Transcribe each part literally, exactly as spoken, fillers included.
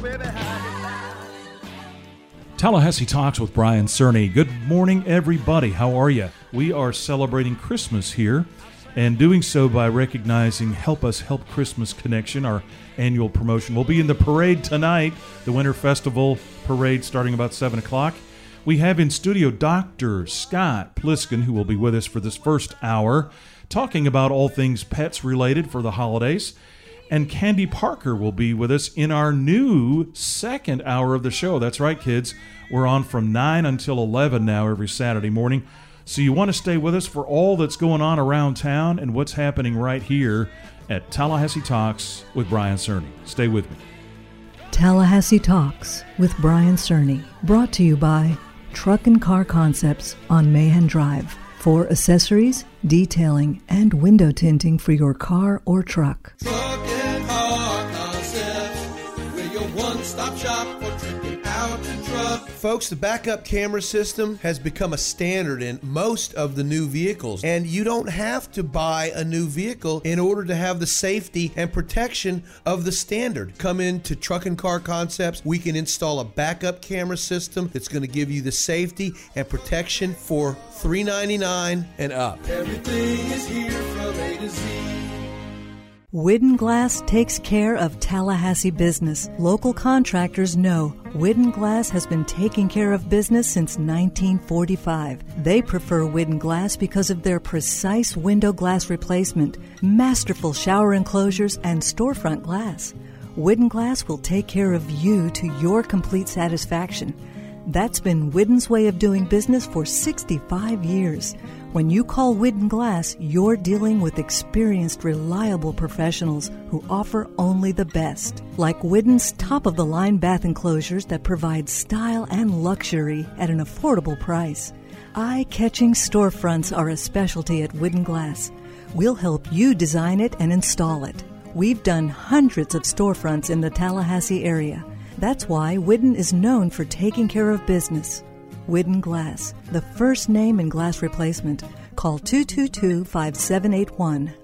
Tallahassee Talks with Brian Cerny. Good morning, everybody. How are you? We are celebrating Christmas here, and doing so by recognizing Help Us Help Christmas Connection, our annual promotion. We'll be in the parade tonight, the Winter Festival parade starting about seven o'clock. We have in studio Doctor Scott Pliskin, who will be with us for this first hour, talking about all things pets related for the holidays. And Candy Parker will be with us in our new second hour of the show. That's right, kids. We're on from nine until eleven now every Saturday morning. So you want to stay with us for all that's going on around town and what's happening right here at Tallahassee Talks with Brian Cerny. Stay with me. Tallahassee Talks with Brian Cerny, brought to you by Truck and Car Concepts on Mahan Drive. For accessories, detailing, and window tinting for your car or truck. Truck and Car Concepts, we're your one-stop shop for tripping out and truck. Folks, the backup camera system has become a standard in most of the new vehicles, and you don't have to buy a new vehicle in order to have the safety and protection of the standard. Come into Truck and Car Concepts. We can install a backup camera system that's going to give you the safety and protection for three ninety-nine and up. Everything is here from A to Z. Widden Glass takes care of Tallahassee business. Local contractors know Widden Glass has been taking care of business since nineteen forty-five. They prefer Widden Glass because of their precise window glass replacement, masterful shower enclosures, and storefront glass. Widden Glass will take care of you to your complete satisfaction. That's been Widden's way of doing business for sixty-five years. When you call Widden Glass, you're dealing with experienced, reliable professionals who offer only the best. Like Widden's top-of-the-line bath enclosures that provide style and luxury at an affordable price. Eye-catching storefronts are a specialty at Widden Glass. We'll help you design it and install it. We've done hundreds of storefronts in the Tallahassee area. That's why Widden is known for taking care of business. Widden Glass, the first name in glass replacement. Call two two two, five seven eight one.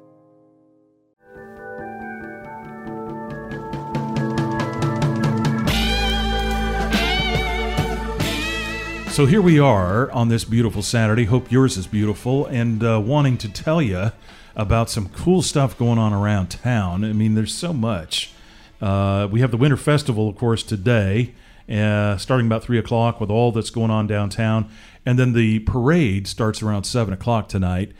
So here we are on this beautiful Saturday. Hope yours is beautiful, and uh, wanting to tell you about some cool stuff going on around town. I mean, there's so much. Uh, we have the Winter Festival, of course, today, uh, starting about three o'clock with all that's going on downtown. And then the parade starts around seven o'clock tonight.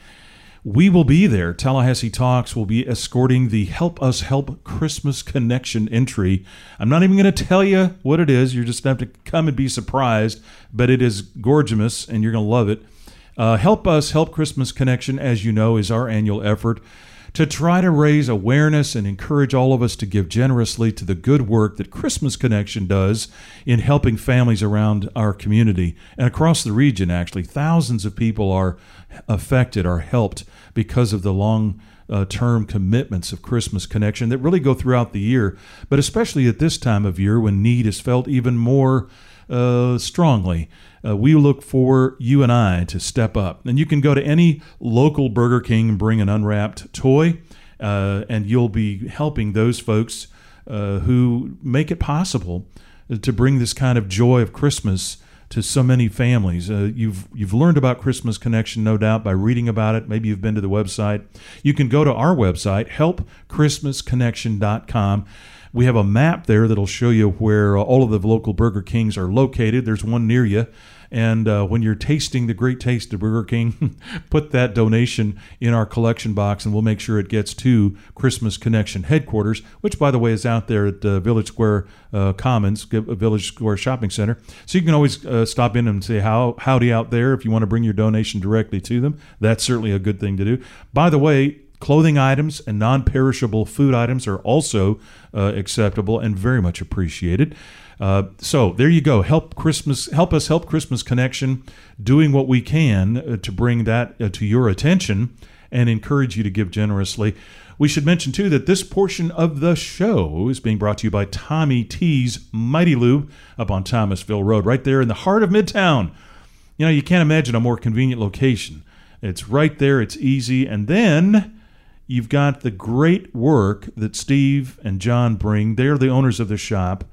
We will be there. Tallahassee Talks will be escorting the Help Us Help Christmas Connection entry. I'm not even going to tell you what it is. You're just going to have to come and be surprised. But it is gorgeous, and you're going to love it. Uh, Help Us Help Christmas Connection, as you know, is our annual effort to try to raise awareness and encourage all of us to give generously to the good work that Christmas Connection does in helping families around our community and across the region. Actually, thousands of people are affected, are helped because of the long uh, term commitments of Christmas Connection that really go throughout the year, but especially at this time of year when need is felt even more Uh, strongly. Uh, we look for you and I to step up. And you can go to any local Burger King and bring an unwrapped toy, uh, and you'll be helping those folks uh, who make it possible to bring this kind of joy of Christmas to so many families. Uh, you've you've learned about Christmas Connection, no doubt, by reading about it. Maybe you've been to the website. You can go to our website, help christmas connection dot com. We have a map there that'll show you where uh, all of the local Burger Kings are located. There's one near you. And uh, when you're tasting the great taste of Burger King, put that donation in our collection box, and we'll make sure it gets to Christmas Connection headquarters, which, by the way, is out there at uh, Village Square uh, Commons, Village Square Shopping Center. So you can always uh, stop in and say how, howdy out there if you want to bring your donation directly to them. That's certainly a good thing to do. By the way, clothing items and non-perishable food items are also uh, acceptable and very much appreciated. Uh, so there you go. Help Christmas. Help us help Christmas Connection, doing what we can uh, to bring that uh, to your attention and encourage you to give generously. We should mention, too, that this portion of the show is being brought to you by Tommy T's Mighty Lube up on Thomasville Road, right there in the heart of Midtown. You know, you can't imagine a more convenient location. It's right there. It's easy. And then you've got the great work that Steve and John bring. They're the owners of the shop.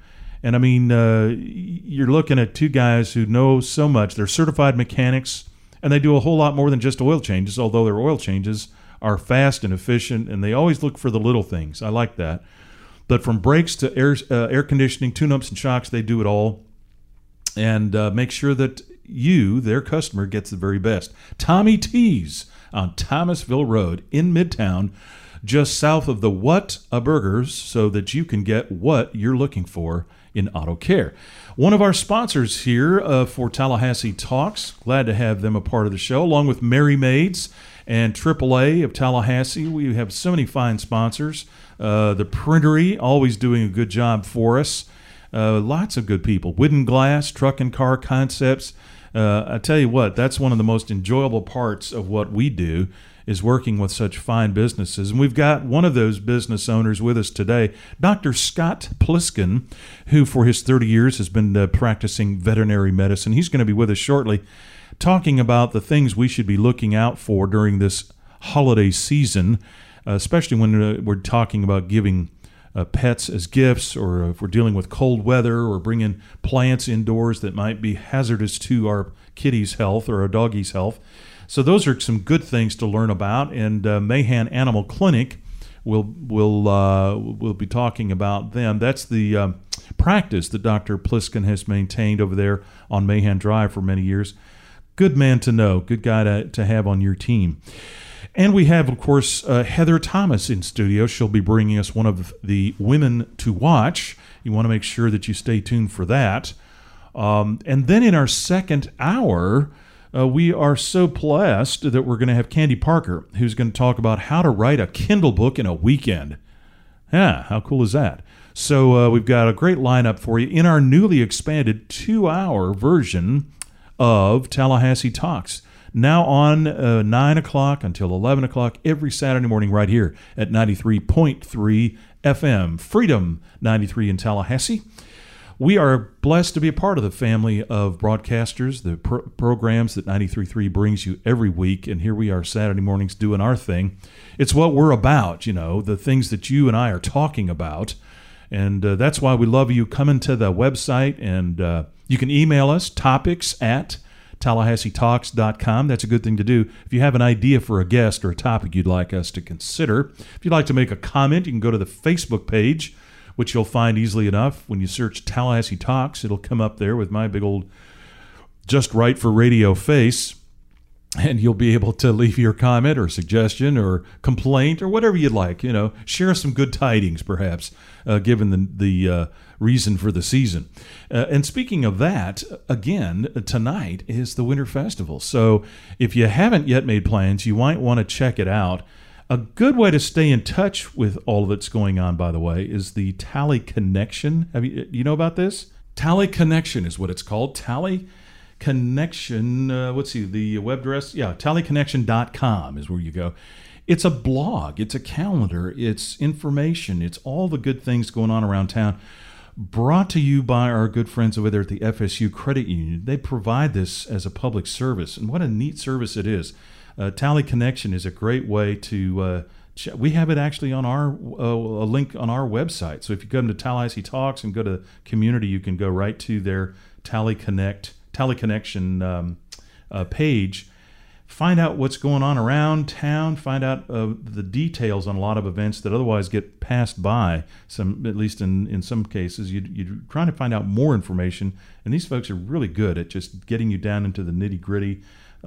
And I mean, uh, you're looking at two guys who know so much. They're certified mechanics, and they do a whole lot more than just oil changes, although their oil changes are fast and efficient, and they always look for the little things. I like that. But from brakes to air, uh, air conditioning, tune-ups, and shocks, they do it all. And uh, make sure that you, their customer, gets the very best. Tommy T's on Thomasville Road in Midtown, just south of the What a Burgers, so that you can get what you're looking for in auto care. One of our sponsors here uh, for Tallahassee Talks, glad to have them a part of the show, along with Merry Maids and triple A of Tallahassee. We have so many fine sponsors. Uh, the Printery, always doing a good job for us. Uh, lots of good people. Wooden Glass, Truck and Car Concepts. Uh, I tell you what, that's one of the most enjoyable parts of what we do, is working with such fine businesses. And we've got one of those business owners with us today, Doctor Scott Pliskin, who for his thirty years has been uh, practicing veterinary medicine. He's going to be with us shortly, talking about the things we should be looking out for during this holiday season, uh, especially when uh, we're talking about giving uh, pets as gifts, or if we're dealing with cold weather, or bringing plants indoors that might be hazardous to our kitty's health or our doggy's health. So those are some good things to learn about, and uh, Mahan Animal Clinic, we'll, we'll, uh, we'll be talking about them. That's the uh, practice that Doctor Pliskin has maintained over there on Mahan Drive for many years. Good man to know, good guy to, to have on your team. And we have, of course, uh, Heather Thomas in studio. She'll be bringing us one of the women to watch. You want to make sure that you stay tuned for that. Um, and then in our second hour, Uh, we are so blessed that we're going to have Candy Parker, who's going to talk about how to write a Kindle book in a weekend. Yeah, how cool is that? So uh, we've got a great lineup for you in our newly expanded two-hour version of Tallahassee Talks. Now on uh, nine o'clock until eleven o'clock every Saturday morning right here at ninety-three point three F M. Freedom ninety-three in Tallahassee. We are blessed to be a part of the family of broadcasters, the pro- programs that ninety-three point three brings you every week, and here we are Saturday mornings doing our thing. It's what we're about, you know, the things that you and I are talking about, and uh, that's why we love you coming to the website, and uh, you can email us, topics at tallahassee talks dot com. That's a good thing to do. If you have an idea for a guest or a topic you'd like us to consider, if you'd like to make a comment, you can go to the Facebook page, which you'll find easily enough. When you search Tallahassee Talks, it'll come up there with my big old just right for radio face, and you'll be able to leave your comment or suggestion or complaint or whatever you'd like. You know, share some good tidings, perhaps, uh, given the, the uh, reason for the season. Uh, and speaking of that, again, tonight is the Winter Festival. So if you haven't yet made plans, you might want to check it out. A good way to stay in touch with all that's going on, by the way, is the Tally Connection. Have you, you know about this? Tally Connection is what it's called. Tally Connection, uh, let's see, the web address? Yeah, tally connection dot com is where you go. It's a blog. It's a calendar. It's information. It's all the good things going on around town. Brought to you by our good friends over there at the F S U Credit Union. They provide this as a public service, and what a neat service it is. Uh, Tally Connection is a great way to, uh, ch- we have it actually on our, uh, a link on our website. So if you come to Tallahassee Talks and go to community, you can go right to their Tally Connect, Tally Connection um, uh, page, find out what's going on around town, find out uh, the details on a lot of events that otherwise get passed by, some, at least in, in some cases. You, you're trying to find out more information, and these folks are really good at just getting you down into the nitty-gritty.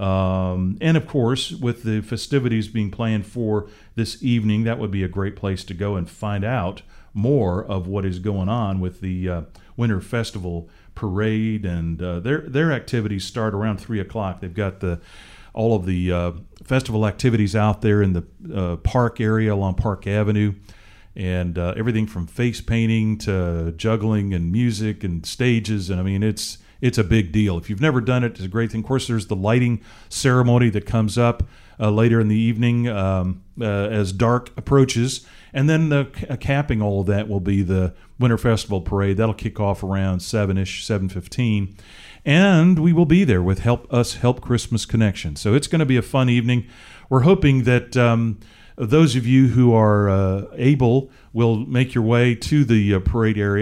Um, and of course, with the festivities being planned for this evening, that would be a great place to go and find out more of what is going on with the uh, Winter Festival Parade. And uh, their their activities start around three o'clock. They've got the all of the uh, festival activities out there in the uh, park area along Park Avenue, and uh, everything from face painting to juggling and music and stages. And I mean, it's It's a big deal. If you've never done it, it's a great thing. Of course, there's the lighting ceremony that comes up uh, later in the evening um, uh, as dark approaches. And then the uh, capping all of that will be the Winter Festival Parade. That'll kick off around seven-ish, seven fifteen. And we will be there with Help Us Help Christmas Connection. So it's going to be a fun evening. We're hoping that um, those of you who are uh, able will make your way to the uh, parade area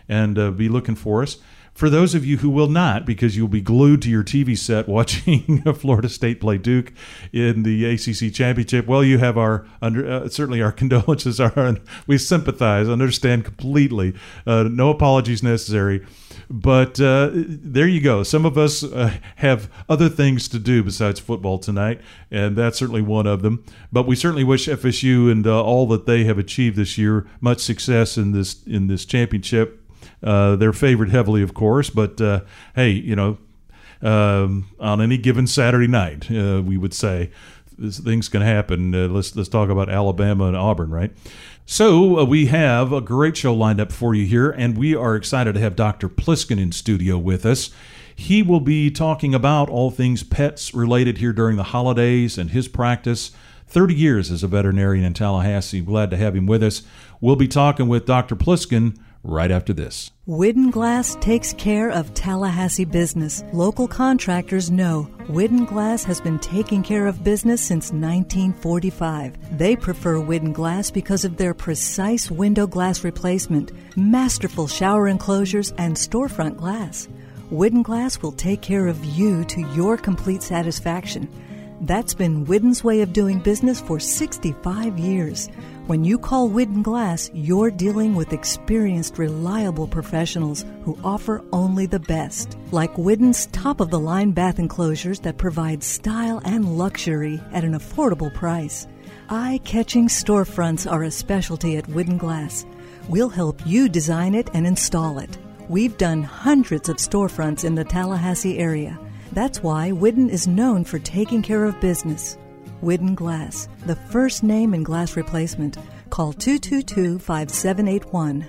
and uh, be looking for us. For those of you who will not, because you'll be glued to your T V set watching Florida State play Duke in the A C C championship, well, you have our under uh, certainly our condolences. Are we sympathize, understand completely. Uh, no apologies necessary. But uh, there you go. Some of us uh, have other things to do besides football tonight, and that's certainly one of them. But we certainly wish F S U and uh, all that they have achieved this year much success in this in this championship. Uh, they're favored heavily, of course, but uh, hey, you know, um, on any given Saturday night, uh, we would say this things can happen. Uh, let's let's talk about Alabama and Auburn, right? So uh, we have a great show lined up for you here, and we are excited to have Doctor Pliskin in studio with us. He will be talking about all things pets related here during the holidays and his practice. thirty years as a veterinarian in Tallahassee. Glad to have him with us. We'll be talking with Doctor Pliskin right after this. Widden Glass takes care of Tallahassee business. Local contractors know Widden Glass has been taking care of business since nineteen forty-five. They prefer Widden Glass because of their precise window glass replacement, masterful shower enclosures, and storefront glass. Widden Glass will take care of you to your complete satisfaction. That's been Widden's way of doing business for sixty-five years. When you call Widden Glass, you're dealing with experienced, reliable professionals who offer only the best. Like Widden's top-of-the-line bath enclosures that provide style and luxury at an affordable price. Eye-catching storefronts are a specialty at Widden Glass. We'll help you design it and install it. We've done hundreds of storefronts in the Tallahassee area. That's why Widden is known for taking care of business. Widden Glass, the first name in glass replacement. Call two two two, five seven eight one.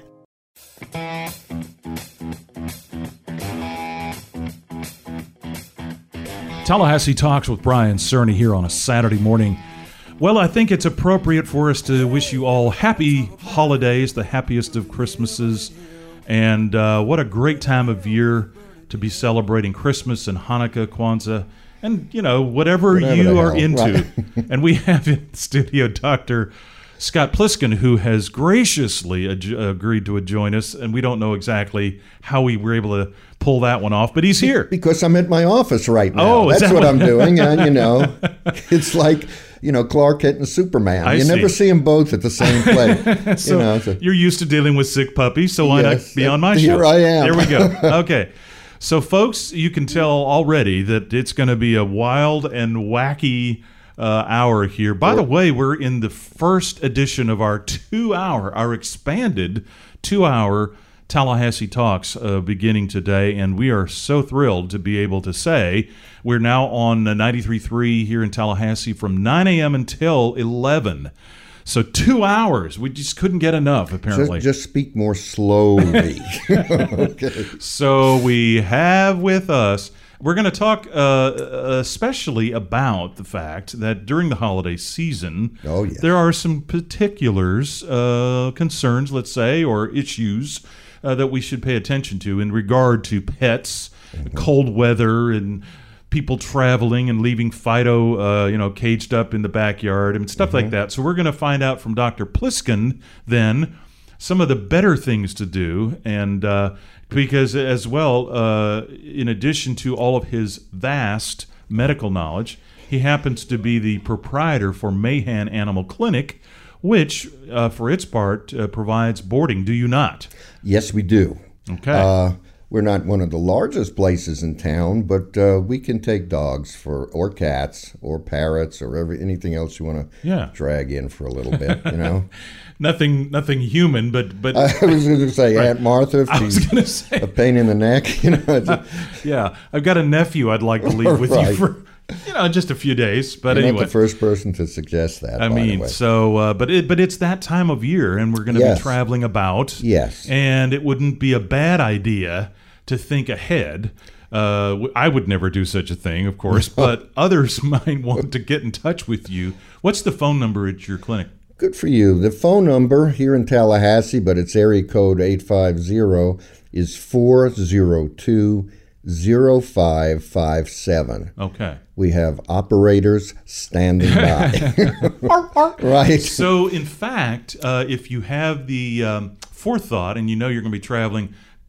Tallahassee Talks with Brian Cerny here on a Saturday morning. Well, I think it's appropriate for us to wish you all happy holidays, the happiest of Christmases, and uh, what a great time of year to be celebrating Christmas and Hanukkah, Kwanzaa, and, you know, whatever, whatever you are hell. into. Right. And we have in the studio Doctor Scott Pliskin, who has graciously ad- agreed to join us, and we don't know exactly how we were able to pull that one off, but he's here. Because I'm at my office right now. Oh, That's that what what? I'm doing, and, you know, it's like, you know, Clark Kent and Superman. I you see. never see them both at the same place. so you know, so. You're used to dealing with sick puppies, so why yes, not be on my here show? Here I am. There we go. Okay. So, folks, you can tell already that it's going to be a wild and wacky uh, hour here. By the way, we're in the first edition of our two-hour, our expanded two-hour Tallahassee Talks uh, beginning today, and we are so thrilled to be able to say we're now on ninety-three point three here in Tallahassee from nine a.m. until eleven. So two hours. We just couldn't get enough, apparently. Just, just speak more slowly. Okay. So we have with us, we're going to talk uh, especially about the fact that during the holiday season, oh, yes. there are some particulars, uh, concerns, let's say, or issues uh, that we should pay attention to in regard to pets, mm-hmm. cold weather, and people traveling and leaving Fido, uh, you know, caged up in the backyard and stuff mm-hmm. like that. So we're going to find out from Doctor Pliskin then some of the better things to do, and uh, because as well, uh, in addition to all of his vast medical knowledge, he happens to be the proprietor for Mahan Animal Clinic, which, uh, for its part, uh, provides boarding. Do you not? Yes, we do. Okay. Uh, We're not one of the largest places in town, but uh, we can take dogs for, or cats, or parrots, or every, anything else you want to yeah. drag in for a little bit. You know, nothing, nothing human, but but I was going to say right. Aunt Martha. If I was going to say a pain in the neck. You know, yeah, I've got a nephew I'd like to leave with right. you for you know just a few days. But You're anyway, not the first person to suggest that. I by mean, the way. so uh, but it but it's that time of year, and we're going to yes. be traveling about. Yes, and it wouldn't be a bad idea to think ahead. Uh, I would never do such a thing, of course, but others might want to get in touch with you. What's the phone number at your clinic? Good for you. The phone number here in Tallahassee, but it's area code eight five zero, is four zero two, zero five five seven. Okay. We have operators standing by. Right. So, in fact, uh, if you have the um, forethought and you know you're going to be traveling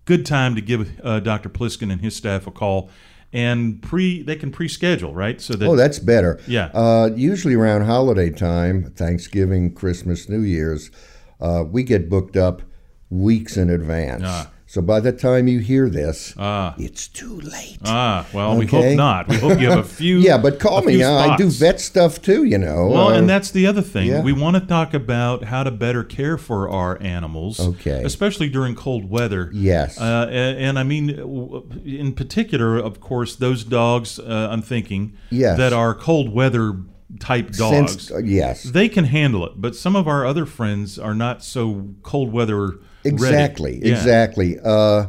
good time to give uh, Doctor Pliskin and his staff a call. And pre, they can pre-schedule, right? So that oh, that's better. Yeah. Uh, usually around holiday time, Thanksgiving, Christmas, New Year's, uh, we get booked up weeks in advance. Ah. So by the time you hear this, Ah. it's too late. Ah, well, we Okay. hope not. We hope you have a few. Yeah, but call a me. few Uh, I do spots. vet stuff too, you know. Well, Uh, and that's the other thing. yeah. We want to talk about how to better care for our animals, Okay. especially during cold weather. Yes. Uh, and, and I mean, w- in particular, of course, those dogs, uh, I'm thinking, Yes. that are cold weather type dogs. Since- uh, yes. They can handle it, but some of our other friends are not so cold weather ready. Exactly, Yeah. exactly. Uh,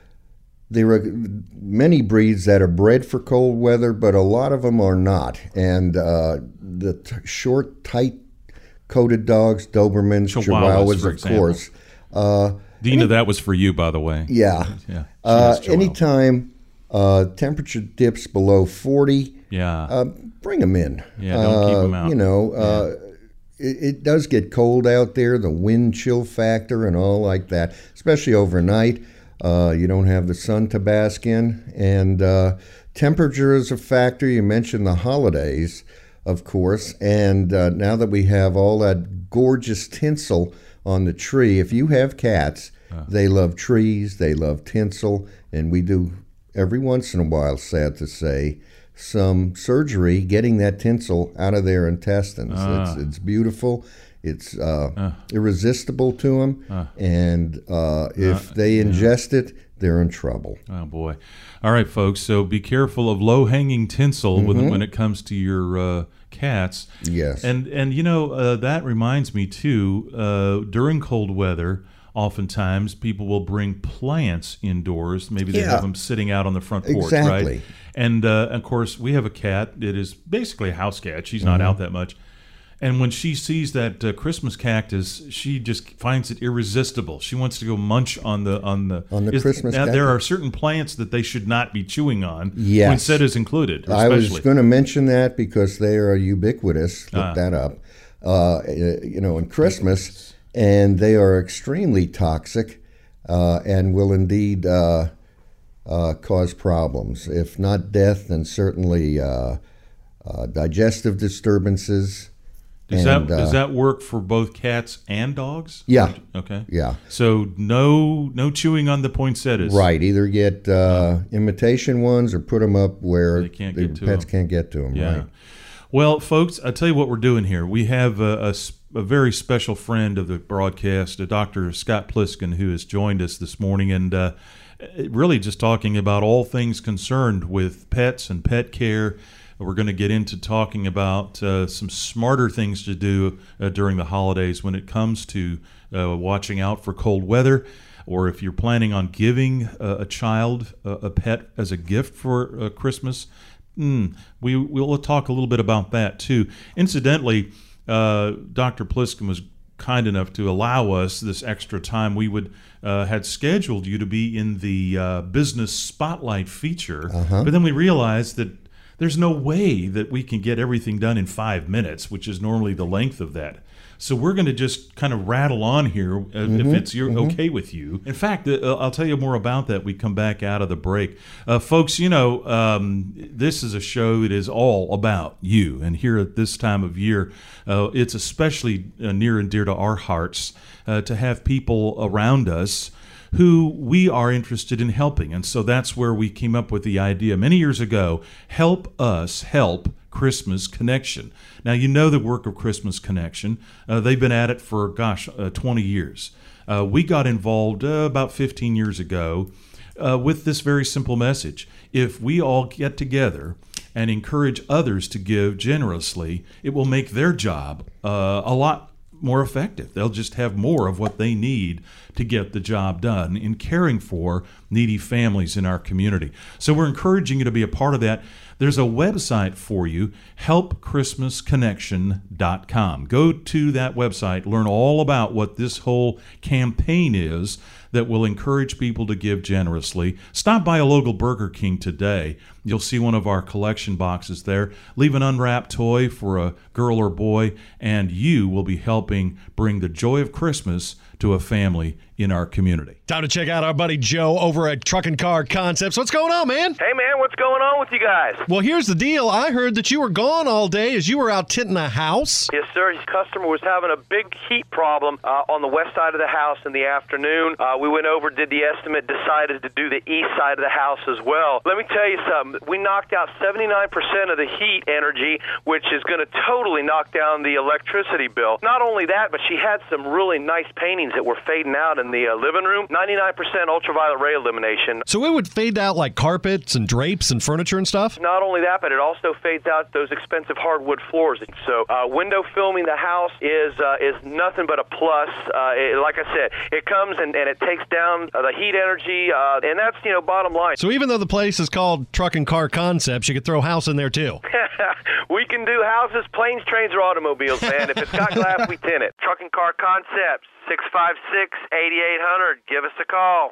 there are many breeds that are bred for cold weather, but a lot of them are not. And uh, the t- short, tight-coated dogs, Dobermans, Chihuahuas, Chihuahuas, for of example. course. Uh, Dina, that was for you, by the way. yeah. Yeah. she Uh, has Chihuahua. anytime uh, temperature dips below forty, Yeah. uh, bring them in. Yeah, don't keep Uh, 'em out. You know, uh, it, it does get cold out there, the wind chill factor and all like that, especially overnight. Uh, you don't have the sun to bask in. And uh, temperature is a factor. You mentioned the holidays, of course. And uh, now that we have all that gorgeous tinsel on the tree, if you have cats, they love trees, they love tinsel, and we do every once in a while, sad to say, some surgery getting that tinsel out of their intestines. Ah. It's, it's beautiful. It's uh, Ah. irresistible to them, Ah. and uh, if they ingest it, they're in trouble. Oh boy! All right, folks. So be careful of low-hanging tinsel with, when it comes to your uh, cats. Yes. And and you know uh, that reminds me too. Uh, during cold weather, oftentimes people will bring plants indoors. Maybe they Yeah. have them sitting out on the front porch, Exactly. right? And uh, of course, we have a cat. It is basically a house cat. She's not Mm-hmm. out that much. And when she sees that uh, Christmas cactus, she just finds it irresistible. She wants to go munch on the on the On the Christmas Now, there cactus? are certain plants that they should not be chewing on. Yes. Poinsettias included, I especially. was going to mention that because they are ubiquitous. Look Ah. that up. Uh, you know, in Christmas, and they are extremely toxic uh, and will indeed uh, uh, cause problems. If not death, then certainly uh, uh, digestive disturbances. Does and, that uh, does that work for both cats and dogs? Yeah. Okay. Yeah. So no no chewing on the poinsettias. Right. Either get uh, imitation ones or put them up where They can't the get to pets 'em. can't get to them. Yeah. Right. Well, folks, I'll tell you what we're doing here. We have a, a s- a very special friend of the broadcast, uh, Doctor Scott Pliskin, who has joined us this morning, and uh, really just talking about all things concerned with pets and pet care. We're going to get into talking about uh, some smarter things to do uh, during the holidays when it comes to uh, watching out for cold weather, or if you're planning on giving uh, a child a, a pet as a gift for uh, Christmas. Mm, we we'll talk a little bit about that too. Incidentally, uh, Doctor Pliskin was kind enough to allow us this extra time. We would uh, had scheduled you to be in the uh, business spotlight feature, Uh-huh. but then we realized that there's no way that we can get everything done in five minutes, which is normally the length of that. So we're going to just kind of rattle on here uh, Mm-hmm. if it's you're okay with you. In fact, uh, I'll tell you more about that. We come back out of the break, uh, folks. You know, um, this is a show that is all about you, and here at this time of year, uh, it's especially uh, near and dear to our hearts uh, to have people around us who we are interested in helping. And so that's where we came up with the idea many years ago, Help Us Help Christmas Connection. Now, you know the work of Christmas Connection. Uh, they've been at it for, gosh, uh, twenty years. Uh, we got involved uh, about fifteen years ago uh, with this very simple message. If we all get together and encourage others to give generously, it will make their job uh, a lot more effective. They'll just have more of what they need to get the job done in caring for needy families in our community. So we're encouraging you to be a part of that. There's a website for you, help christmas connection dot com. Go to that website, learn all about what this whole campaign is that will encourage people to give generously. Stop by a local Burger King today. You'll see one of our collection boxes there. Leave an unwrapped toy for a girl or boy, and you will be helping bring the joy of Christmas to a family in our community. Time to check out our buddy Joe over at Truck and Car Concepts. What's going on, man? Hey, man, what's going on with you guys? Well, here's the deal. I heard that you were gone all day as you were out tinting a house. Yes, sir. His customer was having a big heat problem uh, on the west side of the house in the afternoon. Uh, we went over, did the estimate, decided to do the east side of the house as well. Let me tell you something. We knocked out seventy-nine percent of the heat energy, which is going to totally knock down the electricity bill. Not only that, but she had some really nice paintings that were fading out in the uh, living room. ninety-nine percent ultraviolet ray elimination. So it would fade out like carpets and drapes and furniture and stuff? Not only that, but it also fades out those expensive hardwood floors. So uh, window filming the house is uh, is nothing but a plus. Uh, it, like I said, it comes and, and it takes down uh, the heat energy, uh, and that's, you know, bottom line. So even though the place is called Truck and Car Concepts, you could throw house in there too. We can do houses, planes, trains, or automobiles, man. If it's got glass, we tint it. Truck and Car Concepts, six five six, eight eight zero zero. Give us a call.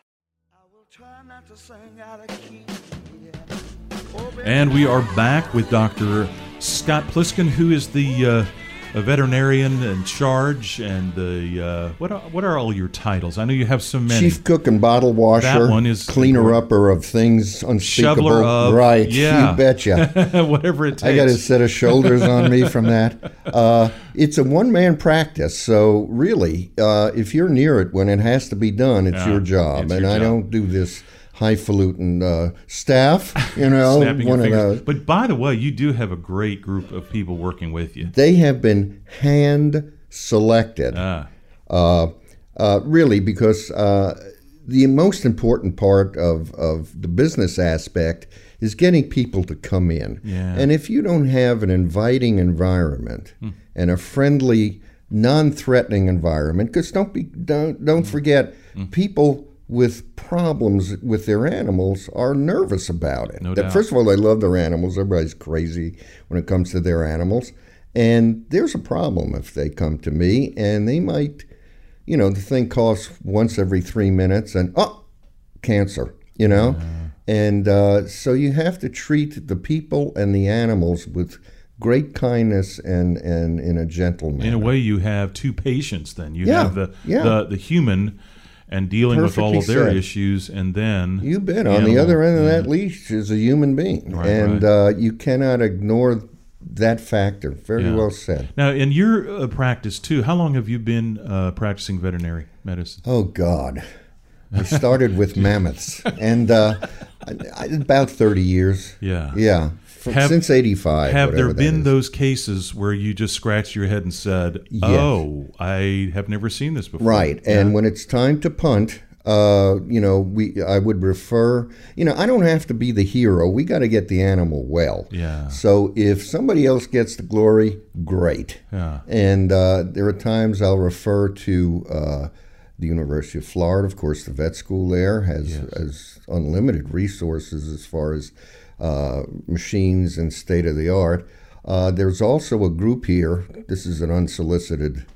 And we are back with Doctor Scott Pliskin, who is the uh, a veterinarian in charge, and the uh, what are, what are all your titles? I know you have so many. Chief cook and bottle washer. That one is cleaner upper of things unspeakable. Shoveler of, right? Yeah. You betcha. Whatever it takes. I got a set of shoulders on me from that. Uh, it's a one man practice, so really, uh, if you're near it when it has to be done, it's Yeah, your job. it's and your I job. don't do this highfalutin uh, staff. You know, Snapping one your of fingers. those. But by the way, you do have a great group of people working with you. They have been hand selected. Ah. Uh, uh, really, because uh, the most important part of, of the business aspect is getting people to come in. Yeah. And if you don't have an inviting environment hmm. and a friendly, non-threatening environment, because don't be don't don't forget, hmm. people with problems with their animals are nervous about it. No That, doubt. first of all, they love their animals. Everybody's crazy when it comes to their animals. And there's a problem if they come to me, and they might, you know, the thing coughs once every three minutes, and, oh, cancer, you know? Yeah. And uh, so you have to treat the people and the animals with great kindness and, and in a gentle manner. In a way, you have two patients then. You Yeah, have the, yeah. the, the human and dealing with all of Perfectly their said. issues, and then You bet. the On the animal. other end of Yeah. that leash is a human being. Right, and right. Uh, you cannot ignore that factor. Very Yeah. well said. Now, in your uh, practice, too, how long have you been uh, practicing veterinary medicine? Oh, God. I started with mammoths. And uh, I, I, about thirty years. Yeah. Yeah. From, Have- since eighty-five. Have whatever there that been is. those cases where you just scratched your head and said, Yes. oh, I have never seen this before? Right. Yeah. And when it's time to punt, uh, you know, we I would refer, you know, I don't have to be the hero. We got to get the animal well. Yeah. So if somebody else gets the glory, great. Yeah. And uh, there are times I'll refer to uh, the University of Florida. Of course, the vet school there has, Yes. has unlimited resources as far as uh, machines and state of the art. Uh, there's also a group here. This is an unsolicited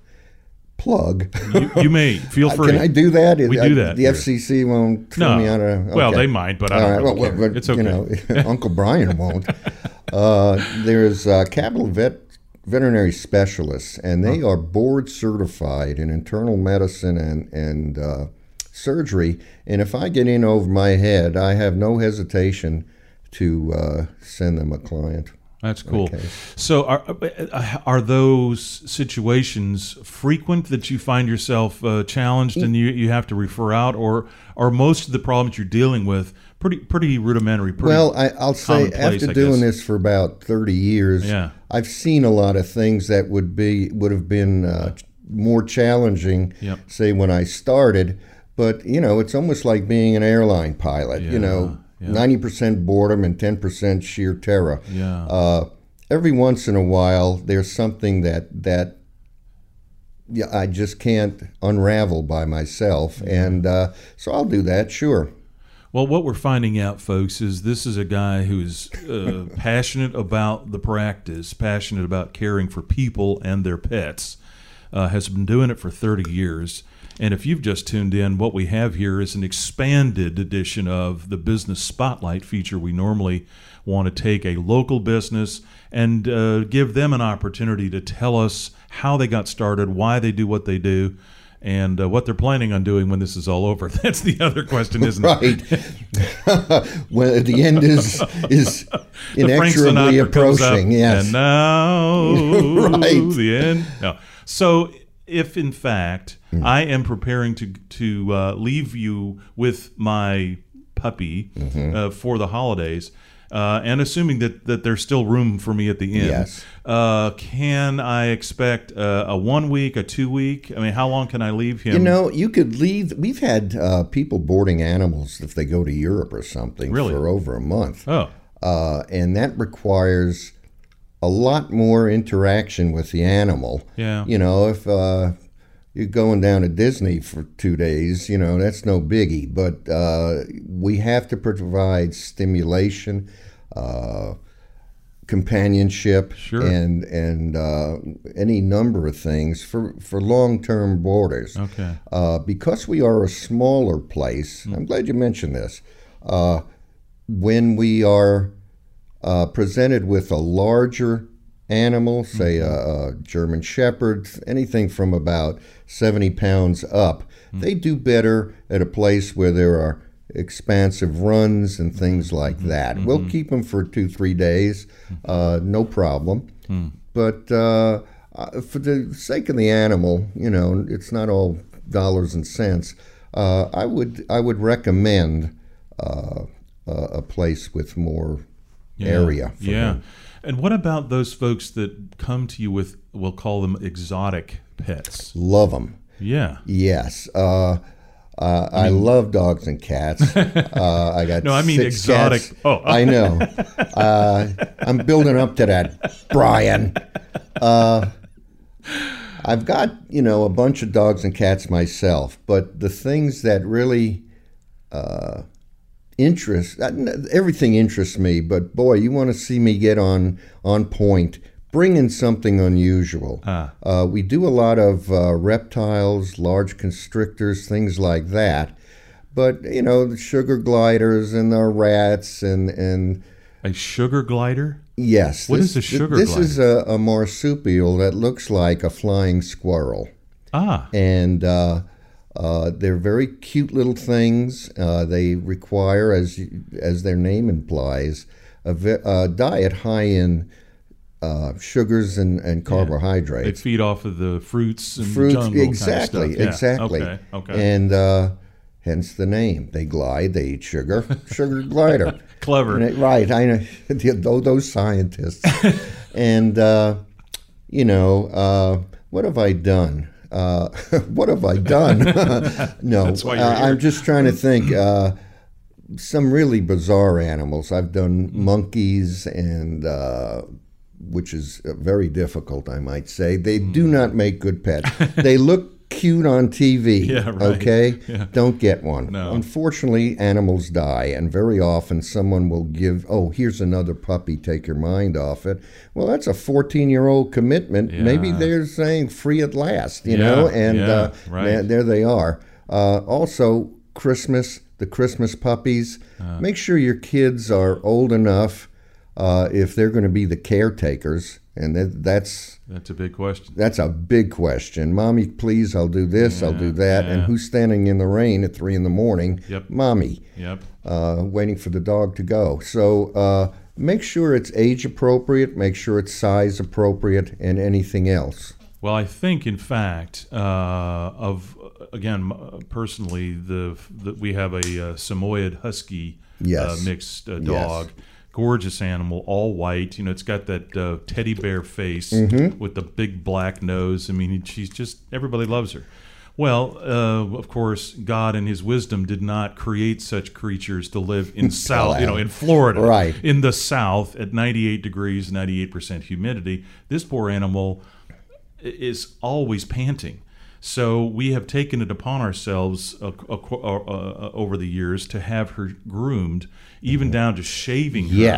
plug. You, you may. Feel Uh, free. Can I do that? We I- do that The here. F C C won't throw No. me out of. Well, okay. they might, but I All don't right, really well, care. but, It's okay. You know, Uncle Brian won't. Uh, there's uh, Capital Vet veterinary specialists, and they are board certified in internal medicine and and uh, surgery. And if I get in over my head, I have no hesitation to uh, send them a client. That's cool. Okay. So, are are those situations frequent that you find yourself uh, challenged and you, you have to refer out, or are most of the problems you're dealing with pretty pretty rudimentary? Pretty Well, I, I'll say commonplace, after I doing guess. this for about thirty years, Yeah. I've seen a lot of things that would be would have been uh, more challenging, Yep. say when I started. But you know, it's almost like being an airline pilot. Yeah, You know, yeah. ninety percent boredom and ten percent sheer terror. Yeah. Uh, every once in a while, there's something that that yeah, I just can't unravel by myself, and uh, so I'll do that. Sure. Well, what we're finding out, folks, is this is a guy who's uh, passionate about the practice, passionate about caring for people and their pets, uh, has been doing it for thirty years. And if you've just tuned in, what we have here is an expanded edition of the Business Spotlight feature. We normally want to take a local business and uh, give them an opportunity to tell us how they got started, why they do what they do, and uh, what they're planning on doing when this is all over. That's the other question, isn't right. it? Right. Well, the end is is inexorably approaching. Yes. And now right. the end. No. So if in fact mm. I am preparing to to uh, leave you with my puppy mm-hmm. uh, for the holidays, uh, and assuming that, that there's still room for me at the end, yes. uh, can I expect uh, a one week, a two week? I mean, how long can I leave him? You know, you could leave. We've had uh, people boarding animals if they go to Europe or something really? for over a month. Oh, uh, and that requires a lot more interaction with the animal. Yeah. You know, if uh, you're going down to Disney for two days, you know, that's no biggie. But uh, we have to provide stimulation, uh, companionship, sure. and and uh, any number of things for, for long-term boarders. Okay. Uh, because we are a smaller place, mm. I'm glad you mentioned this, uh, when we are uh, presented with a larger animal, say mm-hmm. a, a German Shepherd, anything from about seventy pounds up, mm-hmm. they do better at a place where there are expansive runs and things like mm-hmm. that. Mm-hmm. We'll keep them for two, three days, uh, no problem. Mm. But uh, for the sake of the animal, you know, it's not all dollars and cents. Uh, I would I would recommend uh, a place with more yeah. area. For yeah. them. And what about those folks that come to you with, we'll call them exotic pets? Love them. Yeah. Yes. Uh, uh, I, mean, I love dogs and cats. Uh, I got no, I mean six exotic. Cats. Oh, I know. Uh, I'm building up to that, Brian. Uh, I've got, you know, a bunch of dogs and cats myself, but the things that really uh, interest, everything interests me, but boy, you want to see me get on, on point, bring in something unusual. Ah. Uh, we do a lot of uh, reptiles, large constrictors, things like that, but, you know, the sugar gliders and the rats and... and a sugar glider? Yes. What this, is a sugar this glider? This is a, a marsupial that looks like a flying squirrel. Ah. And uh, uh, they're very cute little things. Uh, they require, as as their name implies, a, ve- a diet high in uh, sugars and, and carbohydrates. Yeah. They feed off of the fruits and Fruits, jungle exactly, kind of stuff. Yeah. exactly. Okay, okay. And uh, hence the name. They glide, they eat sugar, sugar glider. Clever. It, right, I know, those scientists. And, uh, you know, uh, what have I done? Uh, what have I done? No, That's why you're uh, here. I'm just trying to think. Uh, some really bizarre animals. I've done monkeys, and uh, which is very difficult, I might say. They mm. do not make good pets. They look cute on T V, yeah, right. okay? Yeah. Don't get one. No. Unfortunately, animals die, and very often someone will give, oh, here's another puppy, take your mind off it. Well, that's a fourteen-year-old commitment. Yeah. Maybe they're saying free at last, you yeah, know? And yeah, uh, right. there, there they are. Uh, also, Christmas, the Christmas puppies. Uh. Make sure your kids are old enough uh, if they're going to be the caretakers, and that, that's... That's a big question. That's a big question. Mommy, please, I'll do this, yeah, I'll do that. Yeah. And who's standing in the rain at three in the morning? Yep. Mommy. Yep. Uh, waiting for the dog to go. So uh, make sure it's age appropriate, make sure it's size appropriate, and anything else. Well, I think, in fact, uh, of again, personally, the, the we have a uh, Samoyed Husky yes. uh, mixed uh, dog. Yes. Gorgeous animal, all white. You know, it's got that uh, teddy bear face mm-hmm. with the big black nose. I mean, she's just, everybody loves her. Well, uh, of course, God in his wisdom did not create such creatures to live in South, you know, in Florida, right. in the South at ninety-eight degrees, ninety-eight percent humidity. This poor animal is always panting. So we have taken it upon ourselves uh, uh, uh, uh, over the years to have her groomed, even mm-hmm. down to shaving her, yes.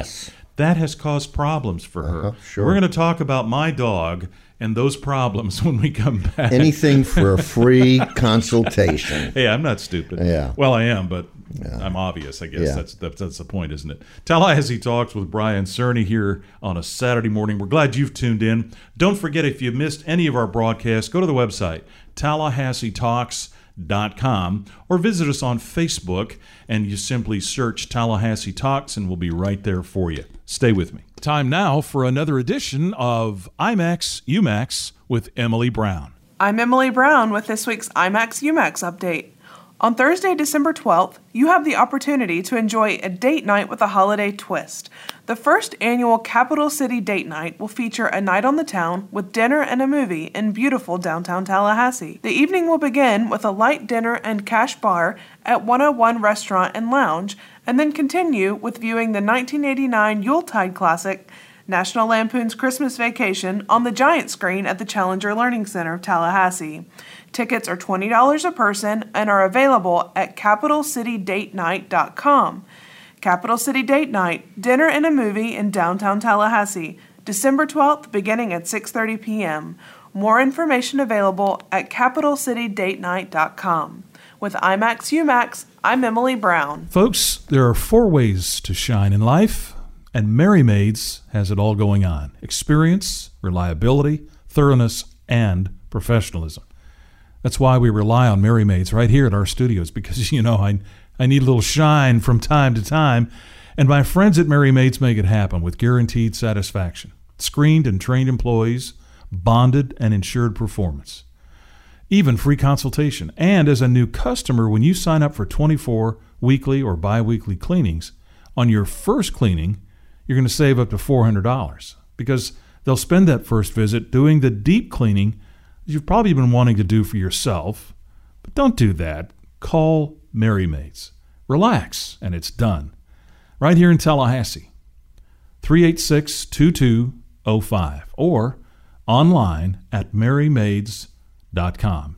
that has caused problems for her. Uh-huh, sure. We're going to talk about my dog and those problems when we come back. Anything for a free consultation. Hey, I'm not stupid. Yeah. Well, I am, but Yeah. I'm obvious, I guess. Yeah. That's, that's that's the point, isn't it? Tallahassee Talks with Brian Cerny here on a Saturday morning. We're glad you've tuned in. Don't forget, if you missed any of our broadcasts, go to the website, tallahassee talks dot com, or visit us on Facebook, and you simply search Tallahassee Talks, and we'll be right there for you. Stay with me. Time now for another edition of IMAX UMAX with Emily Brown. I'm Emily Brown with this week's IMAX UMAX update. On Thursday, December twelfth, you have the opportunity to enjoy a date night with a holiday twist. The first annual Capital City Date Night will feature a night on the town with dinner and a movie in beautiful downtown Tallahassee. The evening will begin with a light dinner and cash bar at one oh one Restaurant and Lounge, and then continue with viewing the nineteen eighty-nine Yuletide classic National Lampoon's Christmas Vacation on the giant screen at the Challenger Learning Center of Tallahassee. Tickets are twenty dollars a person and are available at capital city date night dot com. Capital City Date Night, dinner and a movie in downtown Tallahassee, December twelfth, beginning at six thirty p.m. More information available at capital city date night dot com. With IMAX UMAX, I'm Emily Brown. Folks, there are four ways to shine in life, and Merry Maids has it all going on. Experience, reliability, thoroughness, and professionalism. That's why we rely on Merry Maids right here at our studios, because, you know, I I need a little shine from time to time, and my friends at Merry Maids make it happen with guaranteed satisfaction. Screened and trained employees, bonded and insured performance. Even free consultation. And as a new customer, when you sign up for twenty-four weekly or bi-weekly cleanings, on your first cleaning, you're going to save up to four hundred dollars, because they'll spend that first visit doing the deep cleaning you've probably been wanting to do for yourself. But don't do that. Call Merry Maids. Relax, and it's done. Right here in Tallahassee. three eight six, two two zero five or online at merry maids dot com.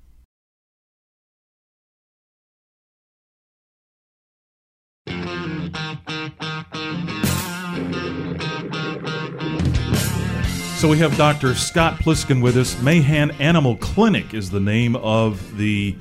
So we have Doctor Scott Pliskin with us. Mahan Animal Clinic is the name of the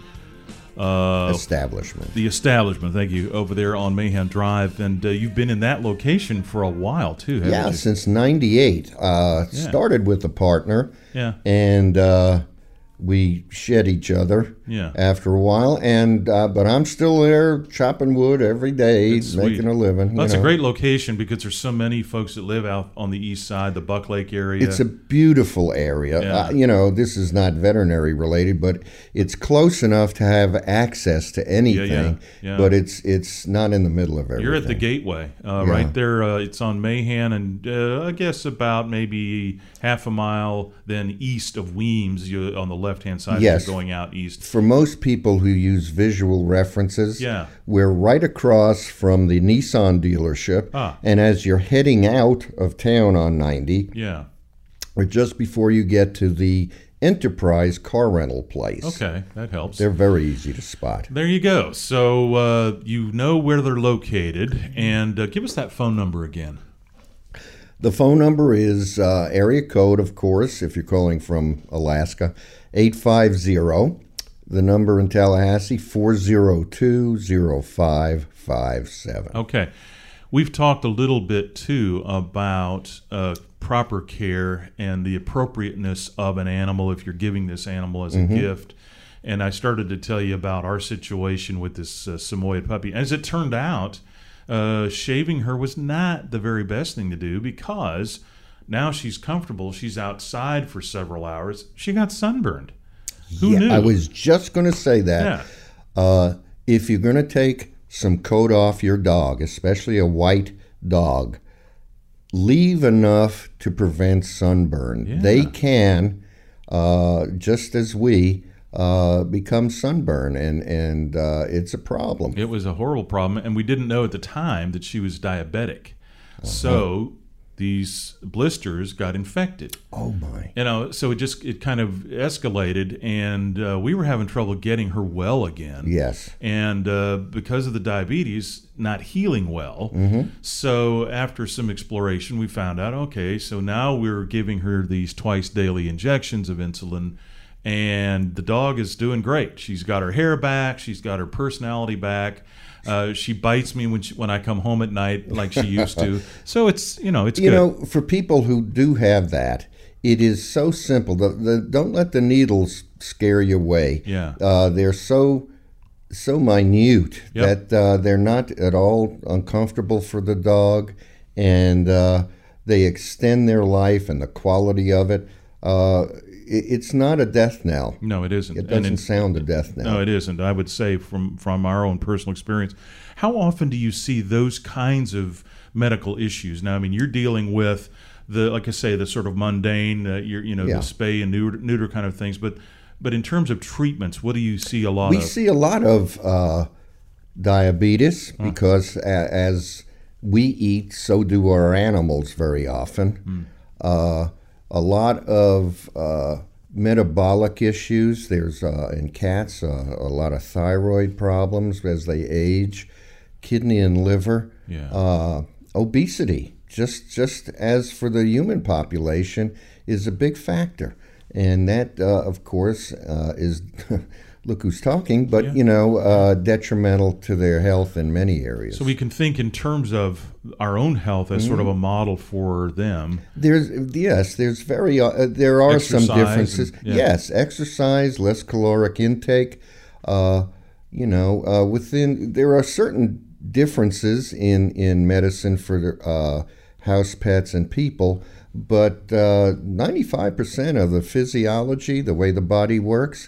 uh, establishment. The establishment, thank you, over there on Mahan Drive. And uh, you've been in that location for a while, too, haven't yeah, you? since ninety-eight. Uh, Yeah. Started with a partner. Yeah. And uh, we shed each other Yeah. after a while. And uh, but I'm still there chopping wood every day, That's sweet. making a living. you Well, that's know. a great location because there's so many folks that live out on the east side, the Buck Lake area. It's a beautiful area. Yeah. Uh, you know, this is not veterinary related, but it's close enough to have access to anything. yeah. But it's it's not in the middle of everything. You're at the gateway, uh, Yeah. right there. Uh, it's on Mahan, and uh, I guess about maybe half a mile then east of Weems, you, on the left-hand side. Yes. As you're going out east. For most people who use visual references, Yeah. we're right across from the Nissan dealership. Ah. And as you're heading out of town on ninety, Yeah. or just before you get to the Enterprise car rental place. Okay, that helps. They're very easy to spot. There you go. So uh, you know where they're located, and uh, give us that phone number again. The phone number is uh, area code, of course, if you're calling from Alaska, eight five zero. The number in Tallahassee, four zero two, zero five five seven. Okay. We've talked a little bit, too, about uh, proper care and the appropriateness of an animal if you're giving this animal as a Mm-hmm. gift. And I started to tell you about our situation with this uh, Samoyed puppy. As it turned out, uh, shaving her was not the very best thing to do, because now she's comfortable. She's outside for several hours. She got sunburned. Who yeah, knew? I was just going to say that. Yeah. Uh, if you're going to take some coat off your dog, especially a white dog, leave enough to prevent sunburn. Yeah. They can, uh, just as we, uh, become sunburn, and, and uh, it's a problem. It was a horrible problem, and we didn't know at the time that she was diabetic. So these blisters got infected. Oh my! You know, so it just it kind of escalated, and uh, we were having trouble getting her well again. Yes. And uh, because of the diabetes not healing well, Mm-hmm. so after some exploration, we found out, okay, so now we're giving her these twice daily injections of insulin, and the dog is doing great. She's got her hair back. She's got her personality back. Uh, she bites me when she, when I come home at night like she used to. So it's, you know, it's You good. know, for people who do have that, it is so simple. The, the, don't let the needles scare you away. Yeah. Uh, they're so so minute Yep. that uh, they're not at all uncomfortable for the dog, and uh, they extend their life and the quality of it. Uh, it it's not a death knell. No, it isn't. It And doesn't in- sound a death knell. No, it isn't. I would say from from our own personal experience, how often do you see those kinds of medical issues? Now, I mean, you're dealing with the, like I say, the sort of mundane, uh, you're, you know, Yeah. the spay and neuter, neuter kind of things. But but in terms of treatments, what do you see a lot We of? see a lot of uh, diabetes because a, as we eat, so do our animals very often. Uh, a lot of uh, metabolic issues. There's uh, in cats uh, a lot of thyroid problems as they age, kidney and liver, Yeah. uh, obesity. Just just as for the human population is a big factor, and that uh, of course uh, is. Look who's talking, but Yeah. you know, uh, detrimental to their health in many areas. So we can think in terms of our own health as sort of a model for them. There's yes, there's very uh, there are some Exercise differences. and- yeah. Yes, exercise, less caloric intake. Uh, you know, uh, within there are certain differences in in medicine for uh, house pets and people, but uh, ninety-five percent of the physiology, the way the body works,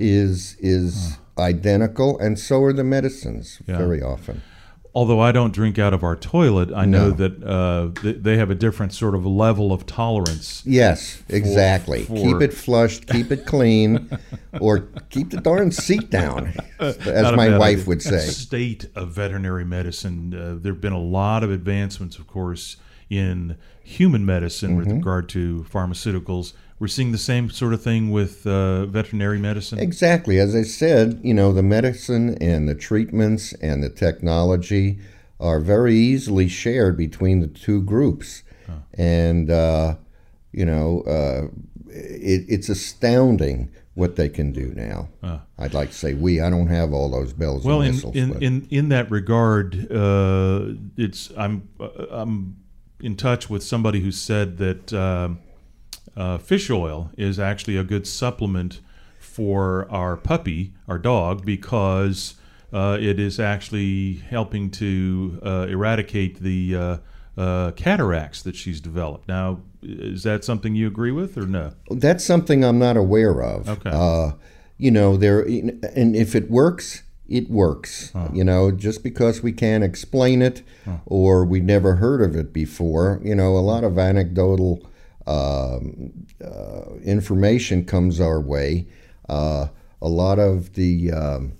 is is identical, and so are the medicines Yeah. very often. Although I don't drink out of our toilet, I know No. that uh, th- they have a different sort of level of tolerance. Yes, exactly. for- Keep it flushed, keep it clean, or keep the darn seat down, as Not a my bad wife idea. would say. State of veterinary medicine. Uh, there have been a lot of advancements, of course, in human medicine Mm-hmm. with regard to pharmaceuticals. We're seeing the same sort of thing with uh, veterinary medicine. Exactly. As I said, you know, the medicine and the treatments and the technology are very easily shared between the two groups. And, uh, you know, uh, it, it's astounding what they can do now. I'd like to say we. I don't have all those bells Well, and in whistles. in, but- in in that regard, uh, it's I'm uh, I'm in touch with somebody who said that um, uh, fish oil is actually a good supplement for our puppy, our dog, because uh, it is actually helping to uh, eradicate the uh, uh, cataracts that she's developed. Now, is that something you agree with, or no? That's something I'm not aware of. Okay. Uh, you know, there, and if it works, it works. You know, just because we can't explain it or we never heard of it before, you know, a lot of anecdotal um, uh, information comes our way. Uh, a lot of the um,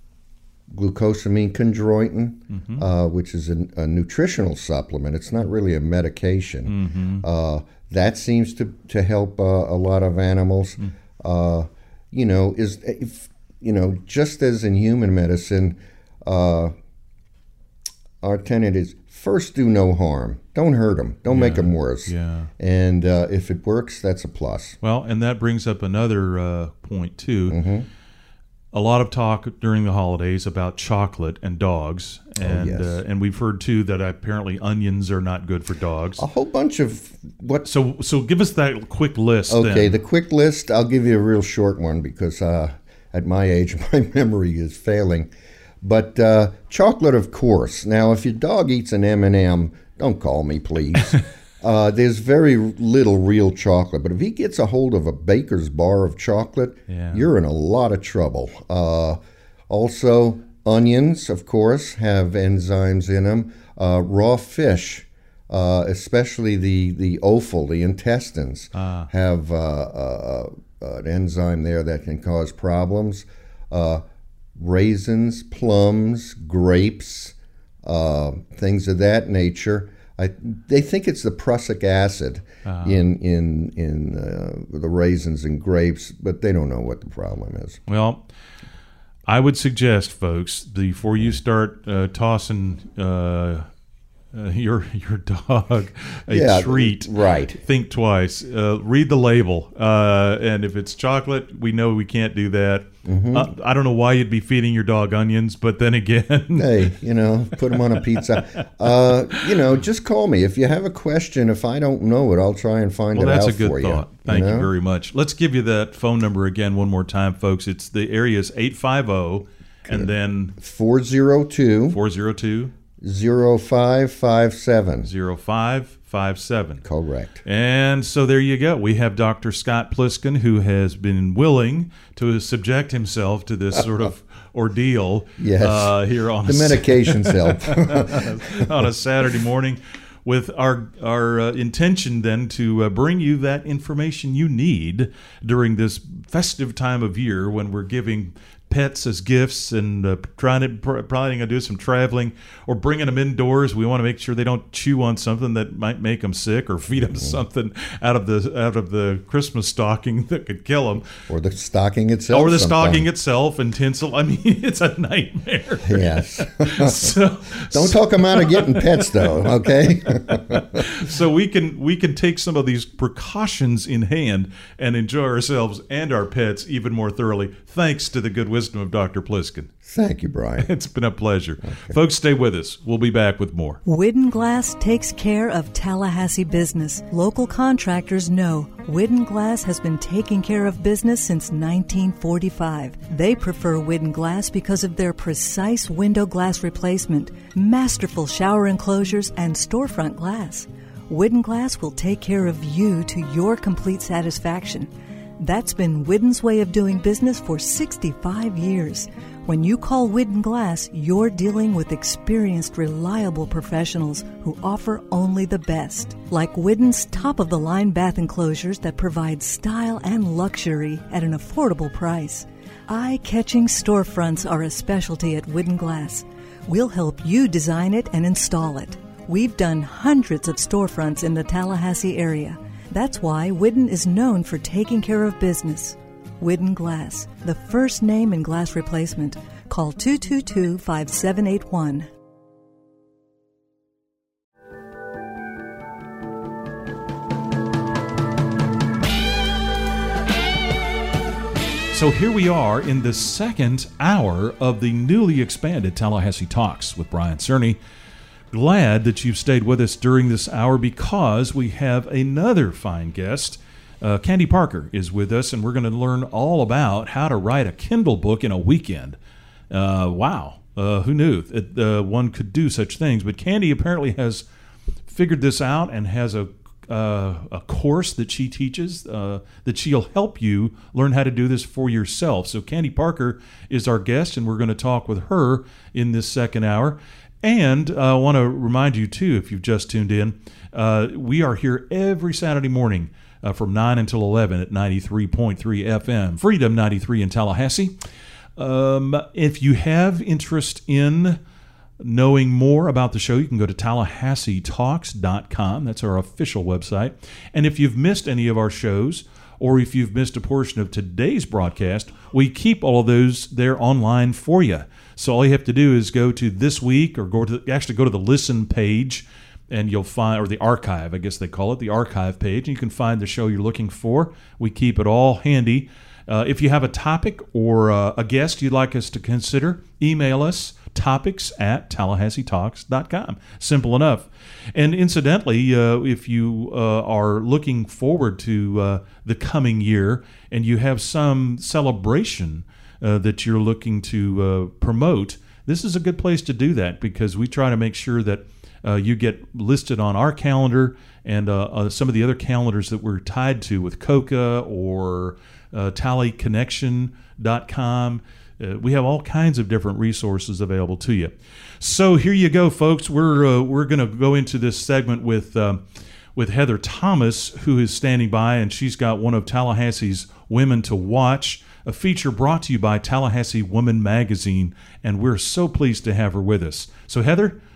glucosamine chondroitin, Mm-hmm. uh, which is a, a nutritional supplement. It's not really a medication. Mm-hmm. Uh, that seems to, to help uh, a lot of animals. Mm. Uh, you know, is if, you know, just as in human medicine, uh, our tenet is first do no harm. Don't hurt them. Don't make 'em make them worse. Yeah. And uh, if it works, that's a plus. Well, and that brings up another uh, point, too. Mm-hmm. A lot of talk during the holidays about chocolate and dogs. And, yes. uh, and we've heard, too, that apparently onions are not good for dogs. A whole bunch of what? So so give us that quick list Okay, then. the quick list. I'll give you a real short one because uh, at my age, my memory is failing. But uh, chocolate, of course. Now, if your dog eats an M and M, don't call me, please. uh, there's very little real chocolate. But if he gets a hold of a baker's bar of chocolate, Yeah. you're in a lot of trouble. Uh, also, onions, of course, have enzymes in them. Uh, raw fish, uh, especially the, the offal, the intestines, Ah. have uh, uh, an enzyme there that can cause problems. Uh, raisins, plums, grapes, uh, things of that nature. I, they think it's the prussic acid uh, in in in uh, the raisins and grapes, but they don't know what the problem is. Well, I would suggest, folks, before you start uh, tossing uh, uh, your your dog a yeah, treat, right? Think twice. Uh, read the label, uh, and if it's chocolate, we know we can't do that. Mm-hmm. Uh, I don't know why you'd be feeding your dog onions, but then again, hey, you know, put them on a pizza. Uh, you know, just call me if you have a question. If I don't know it, I'll try and find well, it out for you. Well, that's a good thought. You Thank know? you very much. Let's give you that phone number again one more time, folks. It's the area is eight five zero, and then four zero two four zero two zero five five seven zero five five seven. Correct. And so there you go. We have Doctor Scott Pliskin, who has been willing to subject himself to this sort of ordeal yes. uh, here on the medications help on a Saturday morning, with our our uh, intention then to uh, bring you that information you need during this festive time of year when we're giving pets as gifts and uh, trying to pr- probably going to do some traveling or bringing them indoors. We want to make sure they don't chew on something that might make them sick or feed them mm-hmm. something out of the out of the Christmas stocking that could kill them, or the stocking itself, or the sometime. stocking itself and tinsel. I mean, it's a nightmare. Yes. so, don't talk them out of getting pets, though. Okay. So we can we can take some of these precautions in hand and enjoy ourselves and our pets even more thoroughly, thanks to the good wisdom of Doctor Pliskin. Thank you, Brian. It's been a pleasure. Okay. Folks, stay with us. We'll be back with more. Widden Glass takes care of Tallahassee business. Local contractors know Widden Glass has been taking care of business since nineteen forty-five. They prefer Widden Glass because of their precise window glass replacement, masterful shower enclosures, and storefront glass. Widden Glass will take care of you to your complete satisfaction. That's been Widden's way of doing business for sixty-five years. When you call Widden Glass, you're dealing with experienced, reliable professionals who offer only the best. Like Widden's top-of-the-line bath enclosures that provide style and luxury at an affordable price. Eye-catching storefronts are a specialty at Widden Glass. We'll help you design it and install it. We've done hundreds of storefronts in the Tallahassee area. That's why Widden is known for taking care of business. Widden Glass, the first name in glass replacement. Call two two two, five seven eight one. So here we are in the second hour of the newly expanded Tallahassee Talks with Brian Cerny. Glad that you've stayed with us during this hour because we have another fine guest. Uh, Candy Parker is with us, and we're going to learn all about how to write a Kindle book in a weekend. Uh, wow. Uh, who knew that uh, one could do such things? But Candy apparently has figured this out and has a uh, a course that she teaches uh, that she'll help you learn how to do this for yourself. So Candy Parker is our guest, and we're going to talk with her in this second hour. And uh, I want to remind you, too, if you've just tuned in, uh, we are here every Saturday morning uh, from nine until eleven at ninety-three point three F M, Freedom ninety-three in Tallahassee. Um, if you have interest in knowing more about the show, you can go to tallahassee talks dot com. That's our official website. And if you've missed any of our shows, or if you've missed a portion of today's broadcast, we keep all of those there online for you. So all you have to do is go to This Week, or go to actually go to the Listen page, and you'll find, or the archive, I guess they call it, the archive page, and you can find the show you're looking for. We keep it all handy. Uh, if you have a topic or uh, a guest you'd like us to consider, email us, topics at tallahassee talks dot com. Simple enough. And incidentally, uh, if you uh, are looking forward to uh, the coming year and you have some celebration uh, that you're looking to uh, promote, this is a good place to do that, because we try to make sure that uh, you get listed on our calendar and uh, uh, some of the other calendars that we're tied to with Coca or uh, tally connection dot com. Uh, we have all kinds of different resources available to you. So here you go, folks. We're uh, we're going to go into this segment with uh, with Heather Thomas, who is standing by, and she's got one of Tallahassee's Women to Watch, a feature brought to you by Tallahassee Woman Magazine, and we're so pleased to have her with us. So Heather,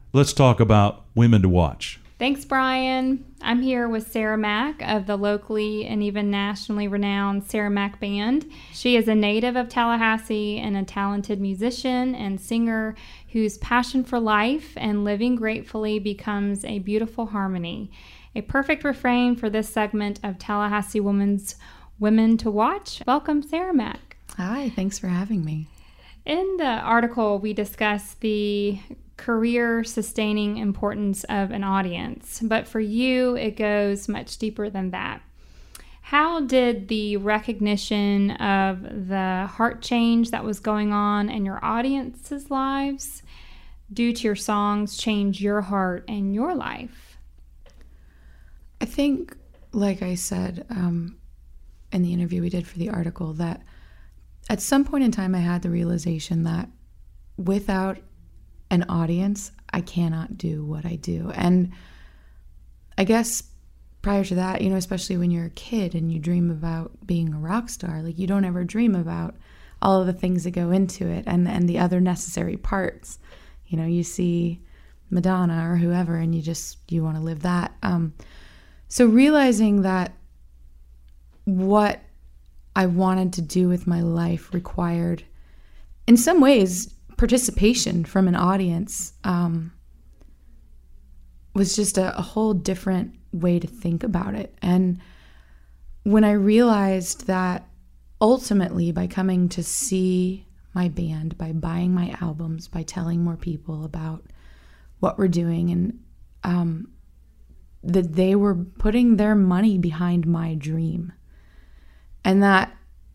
let's talk about Women to Watch. Thanks, Brian. I'm here with Sarah Mack of the locally and even nationally renowned Sarah Mack Band. She is a native of Tallahassee and a talented musician and singer whose passion for life and living gratefully becomes a beautiful harmony. A perfect refrain for this segment of Tallahassee Women's Women to Watch. Welcome, Sarah Mack. Hi, thanks for having me. In the article, we discuss the career-sustaining importance of an audience, but for you, it goes much deeper than that. How did the recognition of the heart change that was going on in your audience's lives due to your songs change your heart and your life? I think, like I said um, in the interview we did for the article, that at some point in time I had the realization that without an audience, I cannot do what I do. And I guess prior to that, you know, especially when you're a kid and you dream about being a rock star, like you don't ever dream about all of the things that go into it and, and the other necessary parts. You know, you see Madonna or whoever and you just, you want to live that. Um, so realizing that what I wanted to do with my life required, in some ways, participation from an audience um, was just a, a whole different way to think about it. And when I realized that ultimately by coming to see my band, by buying my albums, by telling more people about what we're doing, and um, that they were putting their money behind my dream, and that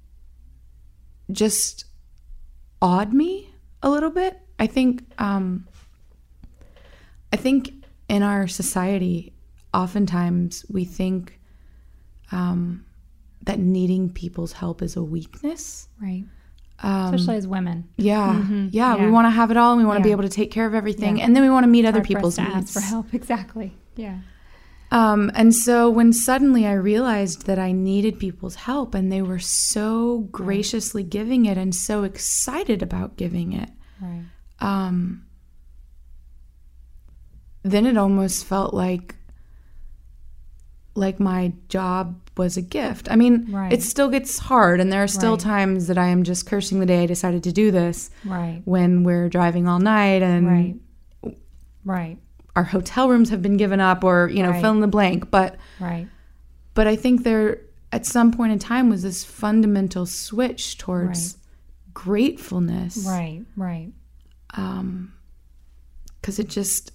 just awed me a little bit. I think um, I think in our society, oftentimes we think um, that needing people's help is a weakness. Right. Um, Especially as women. Yeah. Mm-hmm. yeah. Yeah. We want to have it all and we want to Yeah. be able to take care of everything. Yeah. And then we want to meet other Hard for us people's to needs. ask for help. Exactly. Yeah. Um, and so when suddenly I realized that I needed people's help and they were so graciously giving it and so excited about giving it, Right. um, then it almost felt like like my job was a gift. I mean, Right. it still gets hard, and there are still Right. times that I am just cursing the day I decided to do this. Right. When we're driving all night and Right. Right. our hotel rooms have been given up, or you know, Right. fill in the blank. But Right. but I think there at some point in time was this fundamental switch towards gratefulness. Right. Right. Um, because it just,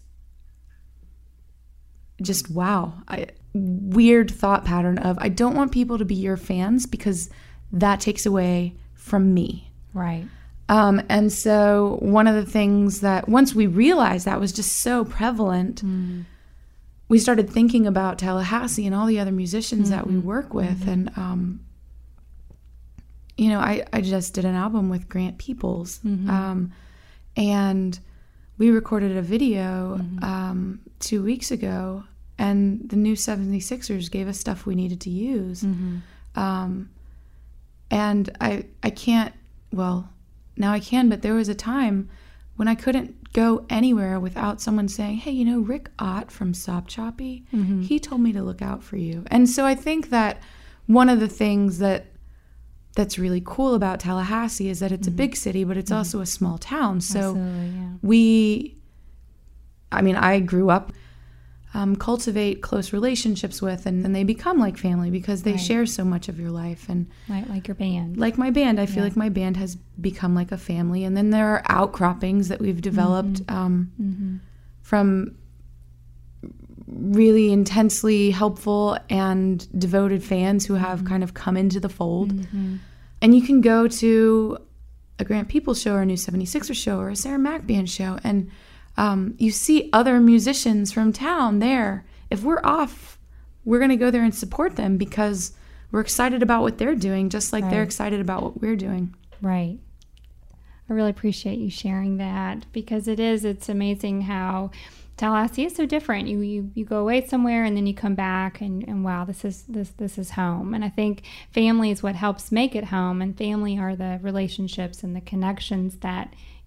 just wow, I weird thought pattern of I don't want people to be your fans because that takes away from me. Right. Um, and so one of the things that once we realized that was just so prevalent, Mm. we started thinking about Tallahassee and all the other musicians mm-hmm. that we work with. Mm-hmm. And, um, you know, I, I just did an album with Grant Peoples. Mm-hmm. Um, and we recorded a video mm-hmm. um, two weeks ago, and the new seventy-sixers gave us stuff we needed to use. Mm-hmm. Um, and I I can't, well, now I can, but there was a time when I couldn't go anywhere without someone saying, hey, you know, Rick Ott from Sop Choppy, mm-hmm. he told me to look out for you. And so I think that one of the things that that's really cool about Tallahassee is that it's mm-hmm. a big city, but it's mm-hmm. also a small town. So yeah. we, I mean, I grew up um, cultivate close relationships with, and then they become like family because they right. share so much of your life. And right, like your band. Like my band, I feel yeah. like my band has become like a family. And then there are outcroppings that we've developed mm-hmm. Um, mm-hmm. from really intensely helpful and devoted fans who have mm-hmm. kind of come into the fold. Mm-hmm. And you can go to a Grant Peoples show or a new seventy-sixer show or a Sarah Mack Band show, and um, you see other musicians from town there. If we're off, we're going to go there and support them because we're excited about what they're doing, just like right. they're excited about what we're doing. Right. I really appreciate you sharing that because it is, it's amazing how Tallahassee is so different. You, you you go away somewhere and then you come back and, and wow, this is this this is home. And I think family is what helps make it home, and family are the relationships and the connections that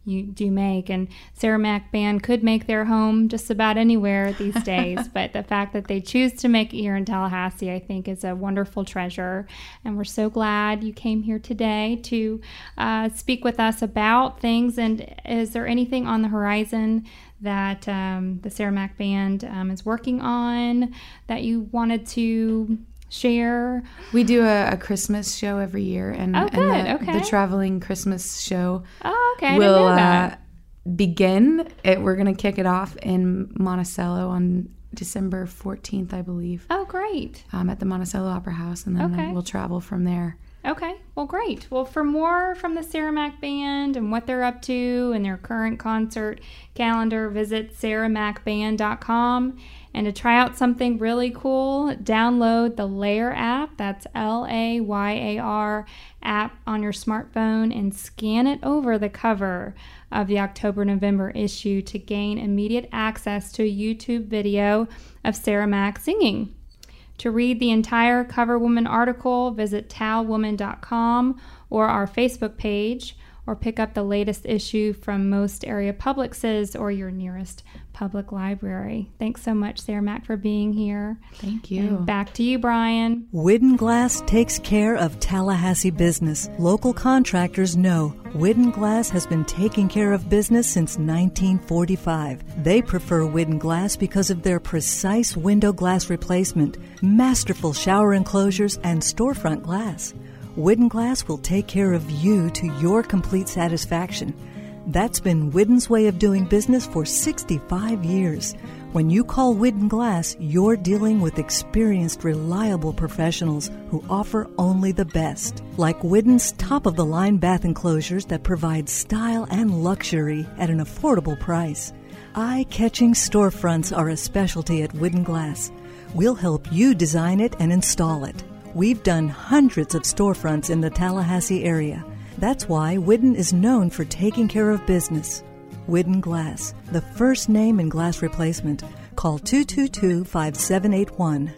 you do make. And Sarah Mac Band could make their home just about anywhere these days, but the fact that they choose to make it here in Tallahassee, I think, is a wonderful treasure. And we're so glad you came here today to uh, speak with us about things. And is there anything on the horizon that um, the Sarah Mac Band um, is working on that you wanted to share? We do a, a Christmas show every year, and, oh, good. and the, okay. the traveling Christmas show oh, okay. I will didn't know that. Uh, begin. It, we're going to kick it off in Monticello on December fourteenth, I believe. Oh, great. Um, at the Monticello Opera House, and then okay. we'll travel from there. Okay, well, great. Well, for more from the Sarah Mac Band and what they're up to and their current concert calendar, visit sarah mac band dot com. And to try out something really cool, download the Layer app. That's L A Y A R app on your smartphone and scan it over the cover of the October-November issue to gain immediate access to a YouTube video of Sarah Mac singing. To read the entire Cover Woman article, visit tal woman dot com or our Facebook page, or pick up the latest issue from most area Publixes or your nearest public library. Thanks so much, Sarah Mac, for being here. Thank you. And back to you, Brian. Widden Glass takes care of Tallahassee business. Local contractors know Widden Glass has been taking care of business since nineteen forty-five. They prefer Widden Glass because of their precise window glass replacement, masterful shower enclosures, and storefront glass. Widden Glass will take care of you to your complete satisfaction. That's been Widden's way of doing business for sixty-five years. When you call Widden Glass, you're dealing with experienced, reliable professionals who offer only the best. Like Widden's top-of-the-line bath enclosures that provide style and luxury at an affordable price. Eye-catching storefronts are a specialty at Widden Glass. We'll help you design it and install it. We've done hundreds of storefronts in the Tallahassee area. That's why Widden is known for taking care of business. Widden Glass, the first name in glass replacement. Call two two two, five seven eight one.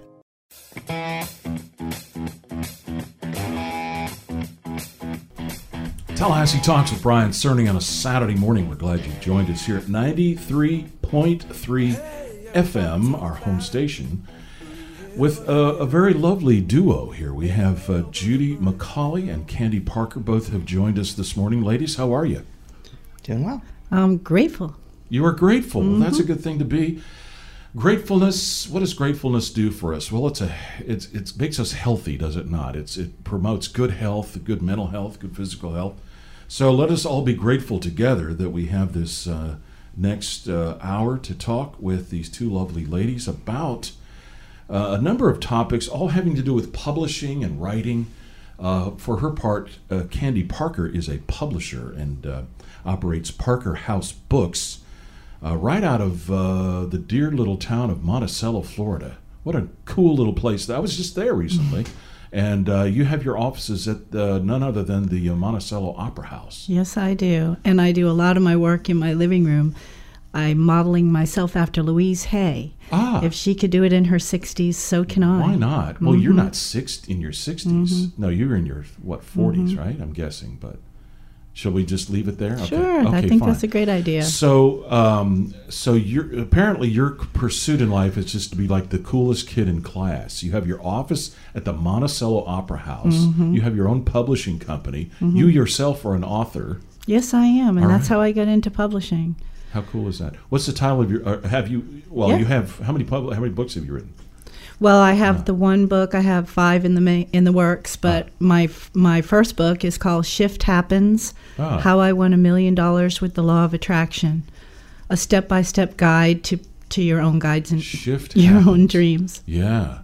Tallahassee Talks with Brian Cerny on a Saturday morning. We're glad you joined us here at ninety-three point three F M, our home station, with a, a very lovely duo here. We have uh, Judy McCauley and Candy Parker. Both have joined us this morning. Ladies, how are you? Doing well. I'm grateful. You are grateful. Mm-hmm. Well, that's a good thing to be. Gratefulness, what does gratefulness do for us? Well, it's a it's it makes us healthy, does it not? It's it promotes good health, good mental health, good physical health. So let us all be grateful together that we have this uh, next uh, hour to talk with these two lovely ladies about uh, a number of topics, all having to do with publishing and writing. Uh, for her part, uh, Candy Parker is a publisher and uh, operates Parker House Books, uh, right out of uh, the dear little town of Monticello, Florida. What a cool little place. I was just there recently. And uh, you have your offices at uh, none other than the uh, Monticello Opera House. Yes, I do. And I do a lot of my work in my living room. I'm modeling myself after Louise Hay. Ah. If she could do it in her sixties, so can I. Why not? Well, Mm-hmm. you're not six in your sixties. Mhm. No, you're in your, what, forties, Mhm. right? I'm guessing, but shall we just leave it there? Sure, Okay, I okay, think fine. that's a great idea. So, um, so you're apparently your pursuit in life is just to be like the coolest kid in class. You have your office at the Monticello Opera House. Mhm. You have your own publishing company. Mhm. You yourself are an author. Yes, I am, and All that's right. how I got into publishing. How cool is that? What's the title of your? Uh, have you? Well, Yeah. you have how many pub, How many books have you written? Well, I have the one book. I have five in the ma- in the works, but my f- my first book is called Shift Happens: Ah. How I Won a Million Dollars with the Law of Attraction, a step by step guide to to your own guides and Shift your Happens. own dreams. Yeah.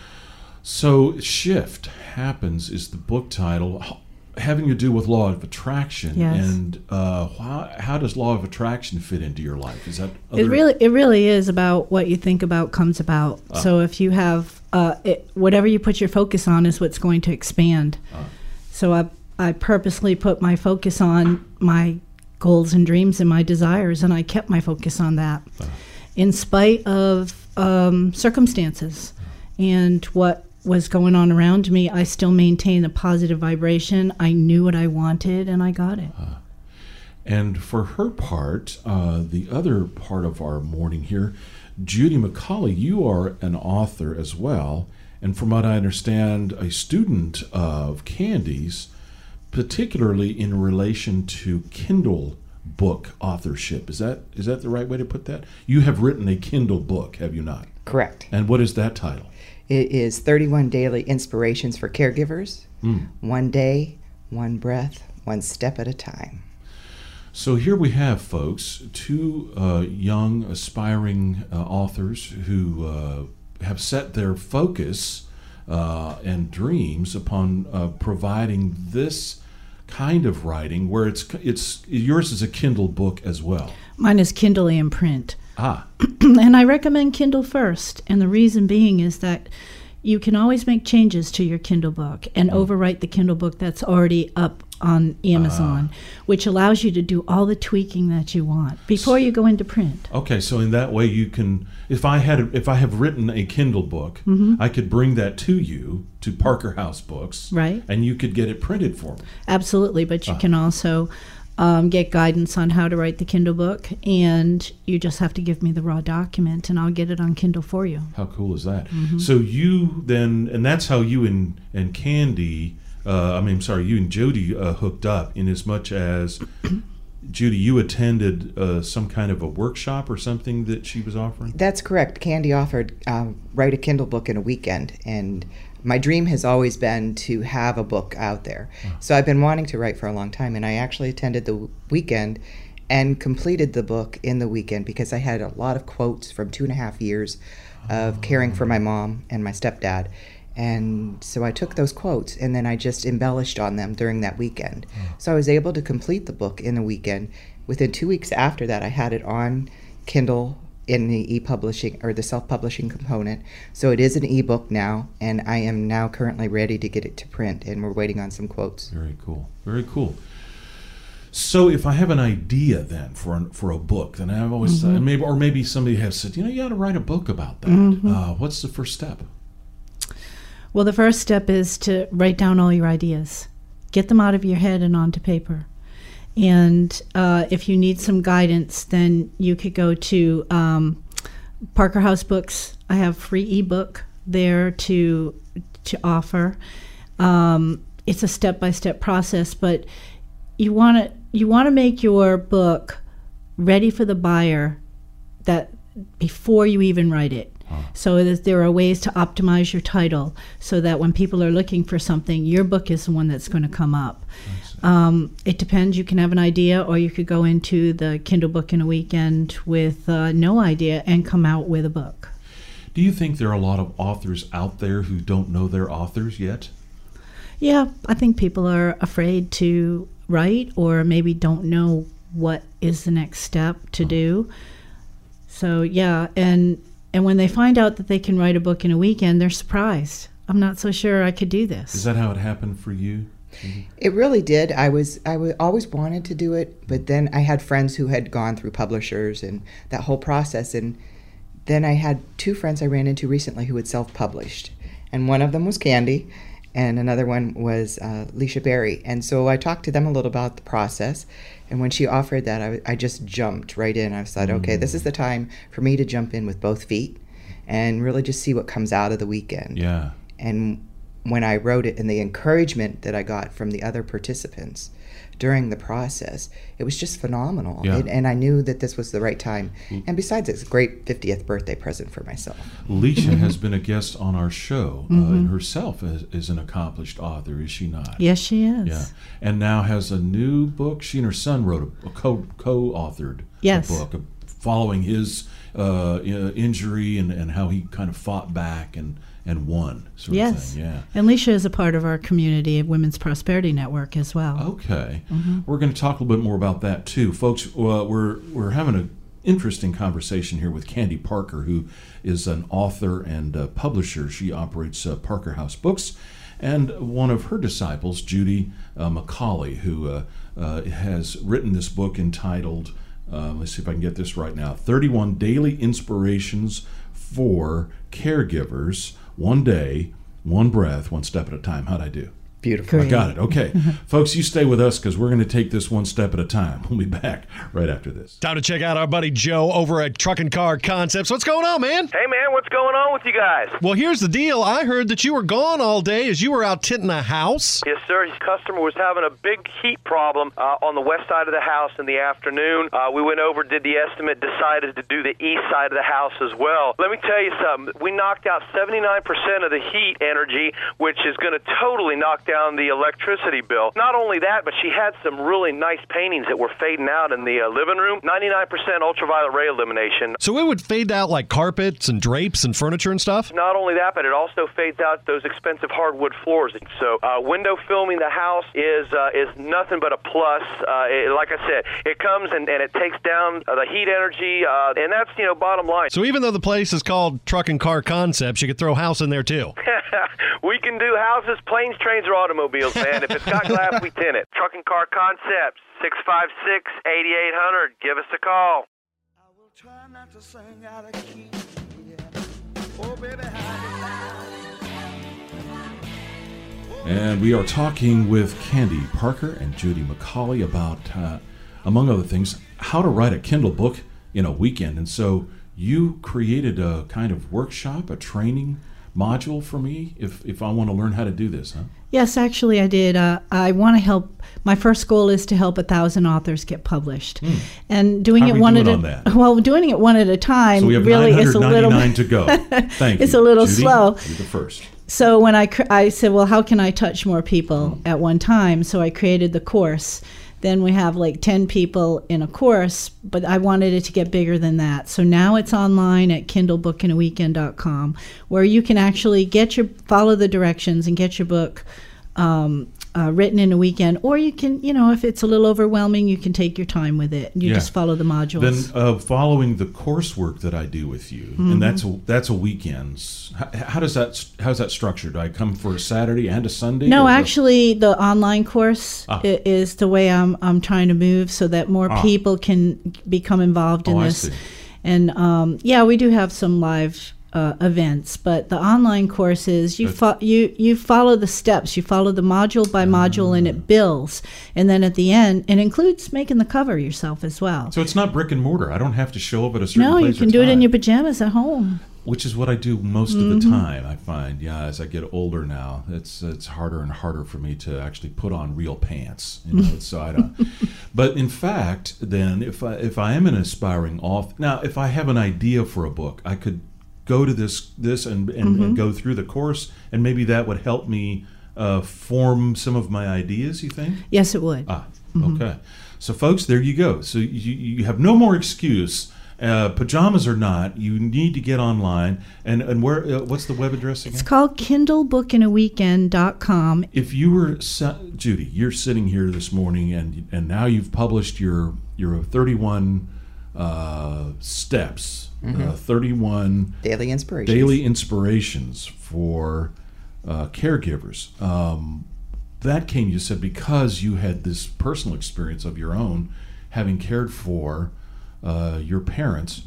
So Shift Happens is the book title, h- having to do with law of attraction. Yes. And uh, how, how does law of attraction fit into your life? Is that other, It really it really is about what you think about comes about. Ah. So if you have uh, it, whatever you put your focus on is what's going to expand. Ah. So I I purposely put my focus on my goals and dreams and my desires, and I kept my focus on that, Ah. in spite of um, circumstances and what was going on around me. I still maintained a positive vibration. I knew what I wanted, and I got it. And for her part, uh, the other part of our morning here, Judy McCauley, you are an author as well, and from what I understand, a student of Candy's, particularly in relation to Kindle book authorship. Is that is that the right way to put that? You have written a Kindle book, have you not? Correct. And what is that title? It is thirty-one Daily Inspirations for Caregivers. Mm. One day, one breath, one step at a time. So here we have, folks, two uh, young, aspiring uh, authors who uh, have set their focus uh, and dreams upon uh, providing this kind of writing, where it's it's yours is a Kindle book as well. Mine is Kindle and print. Ah. And I recommend Kindle first. And the reason being is that you can always make changes to your Kindle book and mm. overwrite the Kindle book that's already up on Amazon, uh, which allows you to do all the tweaking that you want before you go into print. Okay, so in that way you can, if I had, if I have written a Kindle book, mm-hmm. I could bring that to you, to Parker House Books, right? And you could get it printed for me. Absolutely, but you uh. can also um, get guidance on how to write the Kindle book, and you just have to give me the raw document, and I'll get it on Kindle for you. How cool is that? Mm-hmm. So you then, and that's how you and and Candy. Uh, I mean, sorry, you and Judy uh, hooked up in as much as, Judy, you attended uh, some kind of a workshop or something that she was offering? That's correct. Candy offered uh, write a Kindle book in a weekend, and my dream has always been to have a book out there. Oh. So I've been wanting to write for a long time, and I actually attended the weekend and completed the book in the weekend because I had a lot of quotes from two and a half years of oh. caring for my mom and my stepdad. And so I took those quotes and then I just embellished on them during that weekend. Oh. So I was able to complete the book in a weekend. Within two weeks after that, I had it on Kindle in the e-publishing or the self-publishing component. So it is an ebook now, and I am now currently ready to get it to print, and we're waiting on some quotes. Very cool. Very cool. So if I have an idea then for for a book, then I've always mm-hmm. uh, maybe or maybe somebody has said, you know, you ought to write a book about that. Mm-hmm. Uh, what's the first step? Well, the first step is to write down all your ideas. Get them out of your head and onto paper. And uh, if you need some guidance, then you could go to um, Parker House Books. I have free ebook there to to offer. Um, it's a step-by-step process, but you want to you want to make your book ready for the buyer that before you even write it. So that there are ways to optimize your title so that when people are looking for something, your book is the one that's going to come up. Um, it depends. You can have an idea, or you could go into the Kindle book in a weekend with uh, no idea and come out with a book. Do you think there are a lot of authors out there who don't know they're authors yet? Yeah, I think people are afraid to write or maybe don't know what is the next step to oh. do. So, yeah, and... And when they find out that they can write a book in a weekend, they're surprised. I'm not so sure I could do this. Is that how it happened for you? Mm-hmm. It really did. I was I w- always wanted to do it, but then I had friends who had gone through publishers and that whole process. And then I had two friends I ran into recently who had self-published. And one of them was Candy, and another one was uh, Leisha Berry. And so I talked to them a little about the process. And when she offered that, I, I just jumped right in. I said, okay, this is the time for me to jump in with both feet and really just see what comes out of the weekend. Yeah. And when I wrote it and the encouragement that I got from the other participants during the process, it was just phenomenal. Yeah. It, and I knew that this was the right time. And besides, it's a great fiftieth birthday present for myself. Leisha has been a guest on our show, mm-hmm. uh, and herself is, is an accomplished author, is she not? Yes, she is. Yeah, and now has a new book. She and her son wrote a, a co co-authored yes. a book uh, following his uh, injury and, and how he kind of fought back and and won. Sort yes. of thing. Yeah. And Leisha is a part of our community of Women's Prosperity Network as well. Okay. Mm-hmm. We're going to talk a little bit more about that too, folks. Uh, we're we're having an interesting conversation here with Candy Parker, who is an author and uh, publisher. She operates uh, Parker House Books, and one of her disciples, Judy uh, McCauley, who uh, uh, has written this book entitled, uh, let's see if I can get this right now, thirty-one Daily Inspirations for Caregivers. One day, one breath, one step at a time. How'd I do? Beautiful. I got it. Okay. Folks, you stay with us because we're going to take this one step at a time. We'll be back right after this. Time to check out our buddy Joe over at Truck and Car Concepts. What's going on, man? Hey, man, what's going on with you guys? Well, here's the deal. I heard that you were gone all day as you were out tinting a house. Yes, sir. His customer was having a big heat problem uh, on the west side of the house in the afternoon. Uh, we went over, did the estimate, decided to do the east side of the house as well. Let me tell you something. We knocked out seventy-nine percent of the heat energy, which is going to totally knock down the electricity bill. Not only that, but she had some really nice paintings that were fading out in the uh, living room. ninety-nine percent ultraviolet ray illumination. So it would fade out like carpets and drapes and furniture and stuff? Not only that, but it also fades out those expensive hardwood floors. So uh, window filming the house is uh, is nothing but a plus. Uh, it, like I said, it comes and, and it takes down uh, the heat energy, uh, and that's, you know, bottom line. So even though the place is called Truck and Car Concepts, you could throw house in there too. We can do houses, planes, trains, or automobiles, man. If it's got glass, we tint it. Truck and Car Concepts, six five six, eight eight zero zero. Give us a call. I will try not to sing out of key. Yeah. Oh, baby, how And we are talking with Candy Parker and Judy McCauley about, uh, among other things, how to write a Kindle book in a weekend. And so you created a kind of workshop, a training module for me if, if I want to learn how to do this, huh? Yes, actually I did. Uh, I want to help. My first goal is to help a thousand authors get published. Mm. And doing How it are we one doing at on a that? well, doing it one at a time So we have really is a little nine hundred ninety-nine to go. Thank it's you. a little Judy, slow. You're the first. So when I cr- I said, well, how can I touch more people mm. at one time? So I created the course. Then we have like ten people in a course, but I wanted it to get bigger than that. So now it's online at kindle book in a weekend dot com, where you can actually get your follow the directions and get your book um, uh, written in a weekend. Or you can, you know, if it's a little overwhelming, you can take your time with it. You Yeah. just follow the modules. Then uh, following the coursework that I do with you, Mm-hmm. and that's a, that's a weekends. How, how does that how's that structured? Do I come for a Saturday and a Sunday? No, or the- actually, the online course Ah. i- is the way I'm I'm trying to move so that more Ah. people can become involved in Oh, I this. see. And um, yeah, we do have some live uh, events, but the online courses you fo- you you follow the steps, you follow the module by module, and it builds. And then at the end, it includes making the cover yourself as well. So it's not brick and mortar. I don't have to show up at a certain No, place. you can or do it in time. your pajamas at home. Which is what I do most of Mhm. the time. I find, yeah, as I get older now, it's it's harder and harder for me to actually put on real pants. You know, so I don't. But in fact, then if I if I am an aspiring author, now if I have an idea for a book, I could go to this this and and, Mhm. and go through the course, and maybe that would help me uh, form some of my ideas. You think? Yes, it would. Ah, Mhm. okay. So, folks, there you go. So you you have no more excuse. Uh, pajamas or not, you need to get online. And and where? Uh, what's the web address again? It's called kindle book in a weekend dot com. If you were se- Judy, you're sitting here this morning, and and now you've published your your thirty-one uh, steps, Mhm. uh, thirty-one Daily inspirations. daily inspirations for uh, caregivers. Um, that came, you said, because you had this personal experience of your own, having cared for uh, your parents.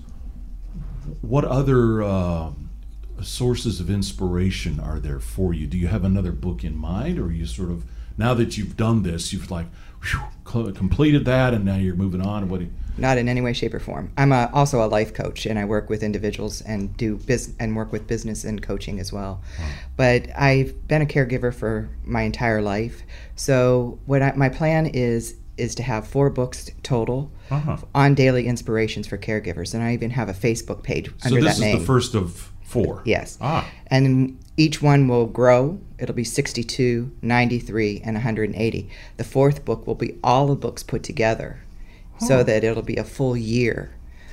What other uh, sources of inspiration are there for you? Do you have another book in mind, or are you sort of, now that you've done this, you've like whew, cl- completed that, and now you're moving on? What do you, Not in any way, shape, or form. I'm a, also a life coach, and I work with individuals and do bus- and work with business and coaching as well. Wow. But I've been a caregiver for my entire life. So what I, my plan is is to have four books total Uh-huh. on daily inspirations for caregivers, and I even have a Facebook page so under this that name. is the first of four. Yes. Ah. And each one will grow. It'll be sixty-two, ninety-three, and one hundred eighty. The fourth book will be all the books put together, so Huh. that it'll be a full year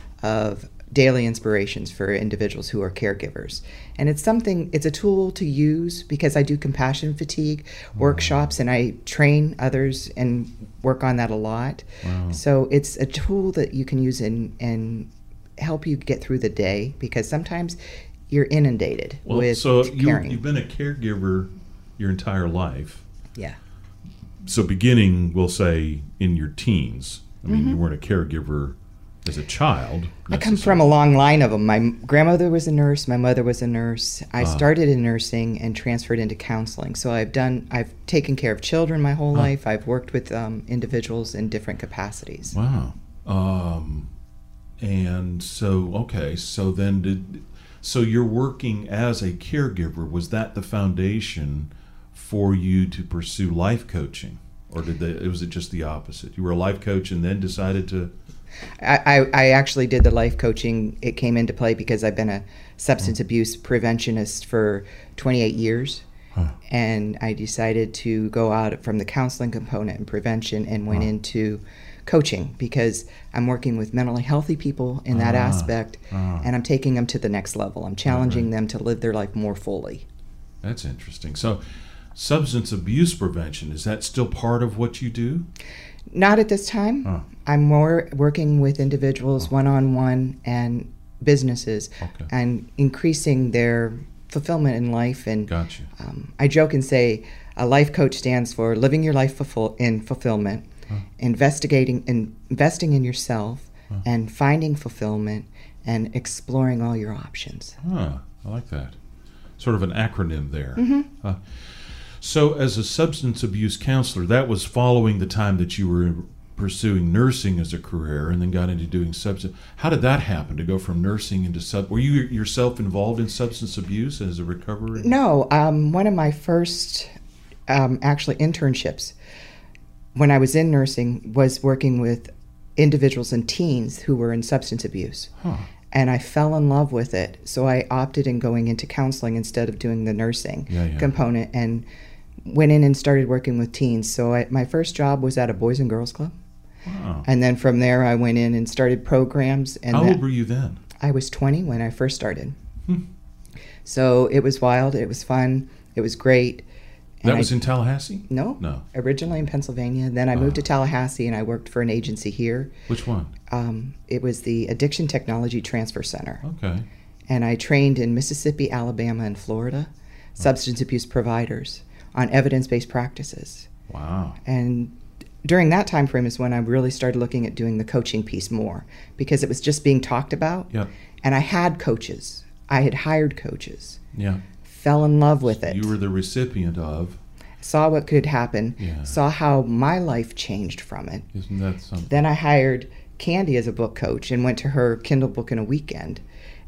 of daily inspirations for individuals who are caregivers. And it's something, it's a tool to use because I do compassion fatigue workshops and I train others and work on that a lot. Wow. So it's a tool that you can use and, and help you get through the day because sometimes you're inundated Well, with so you, caring. you've been a caregiver your entire life. Yeah. So beginning, we'll say, in your teens. I mean, Mhm. you weren't a caregiver as a child. I come from a long line of them. My grandmother was a nurse. My mother was a nurse. I Ah. started in nursing and transferred into counseling. So I've done. I've taken care of children my whole Ah. life. I've worked with um, individuals in different capacities. Wow. Um, and so, okay, so then did, so you're working as a caregiver. Was that the foundation for you to pursue life coaching? Or did they, was it just the opposite? You were a life coach and then decided to... I, I, I actually did the life coaching. It came into play because I've been a substance abuse preventionist for twenty-eight years. Huh. And I decided to go out from the counseling component and prevention and went Huh. into coaching because I'm working with mentally healthy people in that Ah, aspect, ah. and I'm taking them to the next level. I'm challenging them to live their life more fully. That's interesting. So substance abuse prevention, is that still part of what you do? Not at this time. Huh. I'm more working with individuals one-on-one and businesses Okay. and increasing their fulfillment in life. And Gotcha. um, I joke and say a life coach stands for living your life fulfill- in fulfillment, Huh. investigating and investing in yourself, Huh. and finding fulfillment and exploring all your options. Huh, I like that. Sort of an acronym there. Mhm. Uh, so as a substance abuse counselor, that was following the time that you were pursuing nursing as a career and then got into doing substance. How did that happen to go from nursing into sub? Were you yourself involved in substance abuse as a recovery? No, um, one of my first um, actually internships when I was in nursing was working with individuals and teens who were in substance abuse. Huh. And I fell in love with it. So I opted in going into counseling instead of doing the nursing Yeah, yeah. component and went in and started working with teens. So I, my first job was at a Boys and Girls Club. Wow. And then from there I went in and started programs. And How that- old were you then? I was twenty when I first started. Hmm. So it was wild. It was fun. It was great. That And was I- in Tallahassee? No. No. Originally in Pennsylvania. Then I moved to Tallahassee and I worked for an agency here. Which one? Um, it was the Addiction Technology Transfer Center. Okay. And I trained in Mississippi, Alabama, and Florida, substance abuse providers on evidence-based practices. Wow. And during that time frame is when I really started looking at doing the coaching piece more because it was just being talked about. Yeah. And I had coaches. I had hired coaches. Yeah. Fell in love with it. You were the recipient of. Saw what could happen. Yeah. Saw how my life changed from it. Isn't that something? Then I hired Candy as a book coach and went to her Kindle book in a weekend.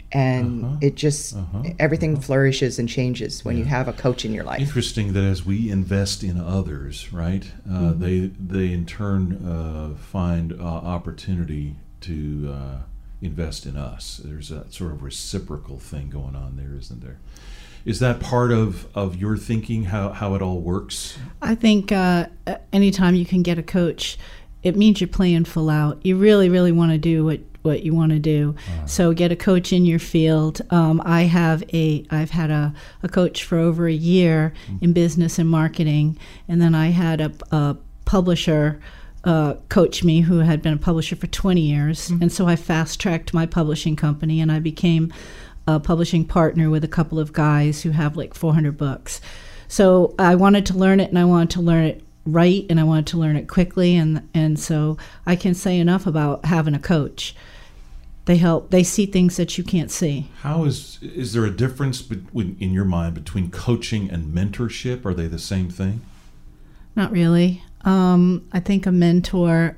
And Uh-huh. it just, Uh-huh. everything flourishes and changes when you Yeah. have a coach in your life. Interesting that as we invest in others, right, uh, Mhm. they they in turn uh, find uh, opportunity to uh, invest in us. There's a sort of reciprocal thing going on there, isn't there? Is that part of, of your thinking, how, how it all works? I think uh, anytime you can get a coach, it means you're playing full out. You really, really want to do what, what you want to do. Uh, So get a coach in your field. Um, I have a, I've had a, a coach for over a year in business and marketing, and then I had a, a publisher uh, coach me who had been a publisher for twenty years, and so I fast-tracked my publishing company, and I became a publishing partner with a couple of guys who have like four hundred books. So I wanted to learn it, and I wanted to learn it right, and I wanted to learn it quickly, and and so I can say enough about having a coach. They help. They see things that you can't see. How is is there a difference between, in your mind, between coaching and mentorship? Are they the same thing? Not really. Um, I think a mentor,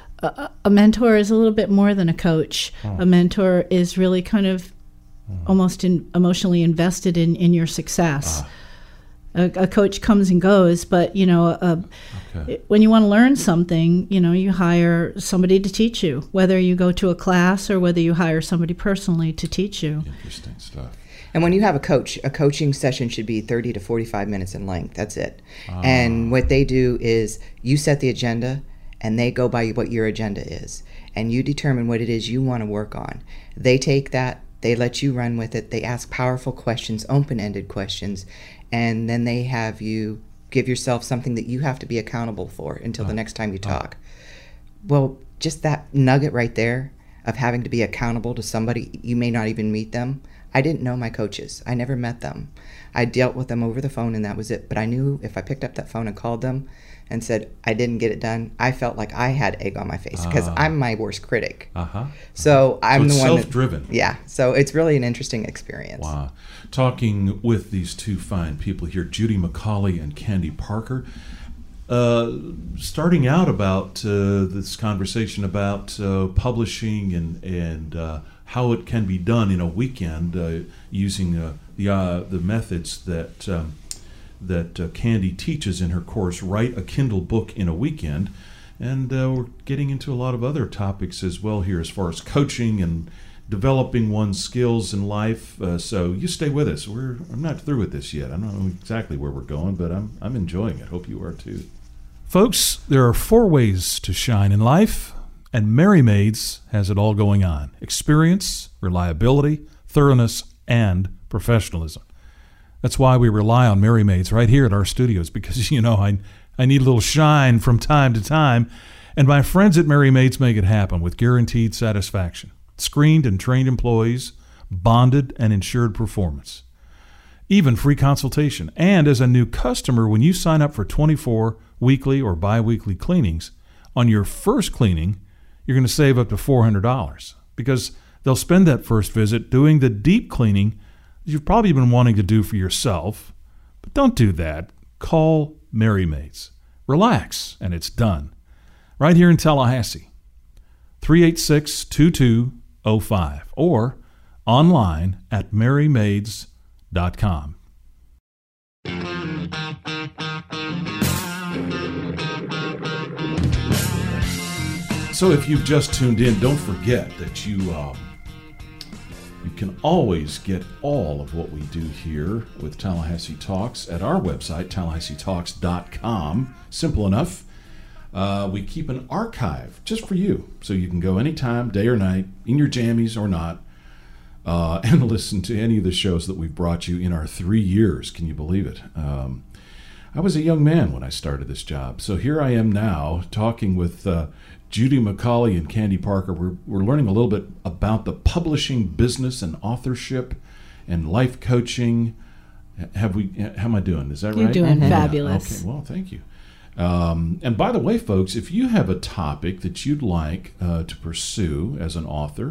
a, a mentor is a little bit more than a coach. Oh. A mentor is really kind of almost in, emotionally invested in, in your success. Ah. A, a coach comes and goes, but you know, a, Okay. when you want to learn something, you know, you hire somebody to teach you. Whether you go to a class or whether you hire somebody personally to teach you. Interesting stuff. And when you have a coach, a coaching session should be thirty to forty-five minutes in length. That's it. Ah. And what they do is you set the agenda and they go by what your agenda is. And you determine what it is you want to work on. They take that, they let you run with it. They ask powerful questions, open-ended questions. And then they have you give yourself something that you have to be accountable for until the next time you talk. Well, just that nugget right there of having to be accountable to somebody, you may not even meet them. I didn't know my coaches. I never met them. I dealt with them over the phone and that was it. But I knew if I picked up that phone and called them, and said, I didn't get it done, I felt like I had egg on my face because Ah. I'm my worst critic. Uh-huh. So I'm So it's the one that- self-driven. yeah. So it's really an interesting experience. Wow. Talking with these two fine people here, Judy McCauley and Candy Parker. Uh, starting out about uh, this conversation about uh, publishing and and uh, how it can be done in a weekend uh, using uh, the uh, the methods that um, that uh, Candy teaches in her course, Write a Kindle Book in a Weekend, and uh, we're getting into a lot of other topics as well here as far as coaching and developing one's skills in life. Uh, so you stay with us. We're I'm not through with this yet. I don't know exactly where we're going, but I'm I'm enjoying it. Hope you are too. Folks, there are four ways to shine in life, and Merry Maids has it all going on. Experience, reliability, thoroughness, and professionalism. That's why we rely on Merry Maids right here at our studios, because, you know, I, I need a little shine from time to time, and my friends at Merry Maids make it happen with guaranteed satisfaction. Screened and trained employees, bonded and insured performance. Even free consultation. And as a new customer, when you sign up for twenty-four weekly or bi-weekly cleanings, on your first cleaning, you're going to save up to four hundred dollars because they'll spend that first visit doing the deep cleaning that you've probably been wanting to do for yourself. But don't do that. Call Merry Maids. Relax, and it's done. Right here in Tallahassee, three eight six, two two zero five or online at merry maids dot com. So if you've just tuned in, don't forget that you um, you can always get all of what we do here with Tallahassee Talks at our website, tallahassee talks dot com. Simple enough. Uh, we keep an archive just for you, so you can go anytime, day or night, in your jammies or not, uh, and listen to any of the shows that we've brought you in our three years. Can you believe it? Um, I was a young man when I started this job, so here I am now talking with uh, Judy McCauley and Candy Parker. We're, we're learning a little bit about the publishing business and authorship and life coaching. Have we? How am I doing? Is that You're right? doing Yeah. fabulous. Okay, well, thank you. Um, and by the way, folks, if you have a topic that you'd like uh, to pursue as an author,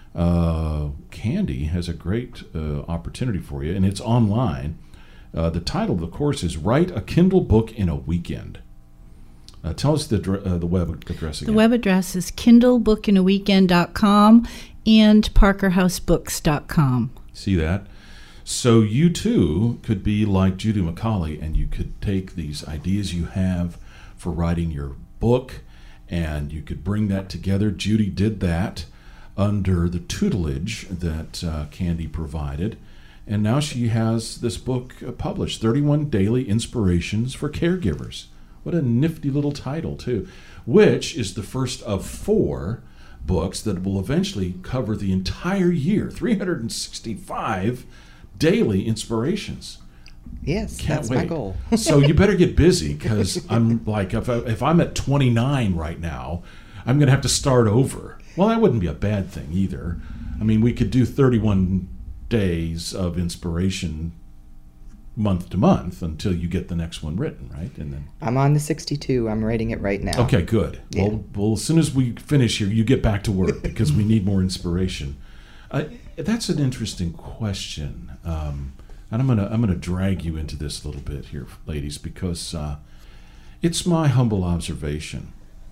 uh, Candy has a great uh, opportunity for you, and it's online. Uh, the title of the course is Write a Kindle Book in a Weekend. Uh, tell us the dr- uh, the web address again. The web address is kindle book in a weekend dot com and parker house books dot com. See that? So you too could be like Judy McCauley, and you could take these ideas you have for writing your book, and you could bring that together. Judy did that under the tutelage that uh, Candy provided, and now she has this book uh, published, thirty-one Daily Inspirations for Caregivers. What a nifty little title, too, which is the first of four books that will eventually cover the entire year, three hundred sixty-five daily inspirations. Yes, Can't that's wait. my goal. So you better get busy, because I'm like, if, I, if I'm at twenty-nine right now, I'm going to have to start over. Well, that wouldn't be a bad thing either. I mean, we could do thirty-one days of inspiration month to month until you get the next one written, right? And then I'm on the sixty-two. I'm writing it right now. okay, good. Yeah. Well, well, as soon as we finish here, you get back to work because we need more inspiration. Uh, that's an interesting question, um, and I'm gonna I'm gonna drag you into this a little bit here, ladies, because uh, it's my humble observation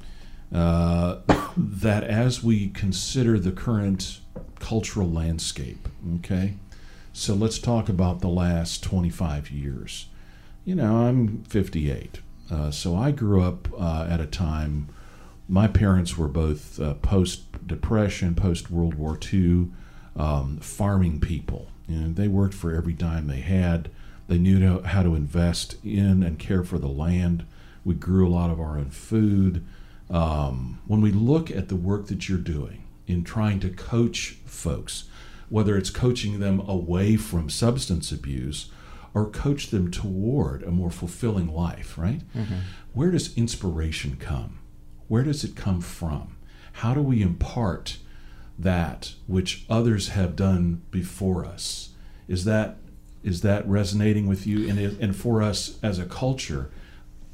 uh, that as we consider the current cultural landscape, okay. So let's talk about the last twenty-five years. You know, I'm fifty-eight. Uh, so I grew up uh, at a time, my parents were both uh, post-Depression, post-World War Two, um, farming people. You know, they worked for every dime they had. They knew how to invest in and care for the land. We grew a lot of our own food. Um, when we look at the work that you're doing in trying to coach folks, whether it's coaching them away from substance abuse or coach them toward a more fulfilling life, right? Mm-hmm. Where does inspiration come? Where does it come from? How do we impart that which others have done before us? Is that is that resonating with you? And, it, and for us as a culture,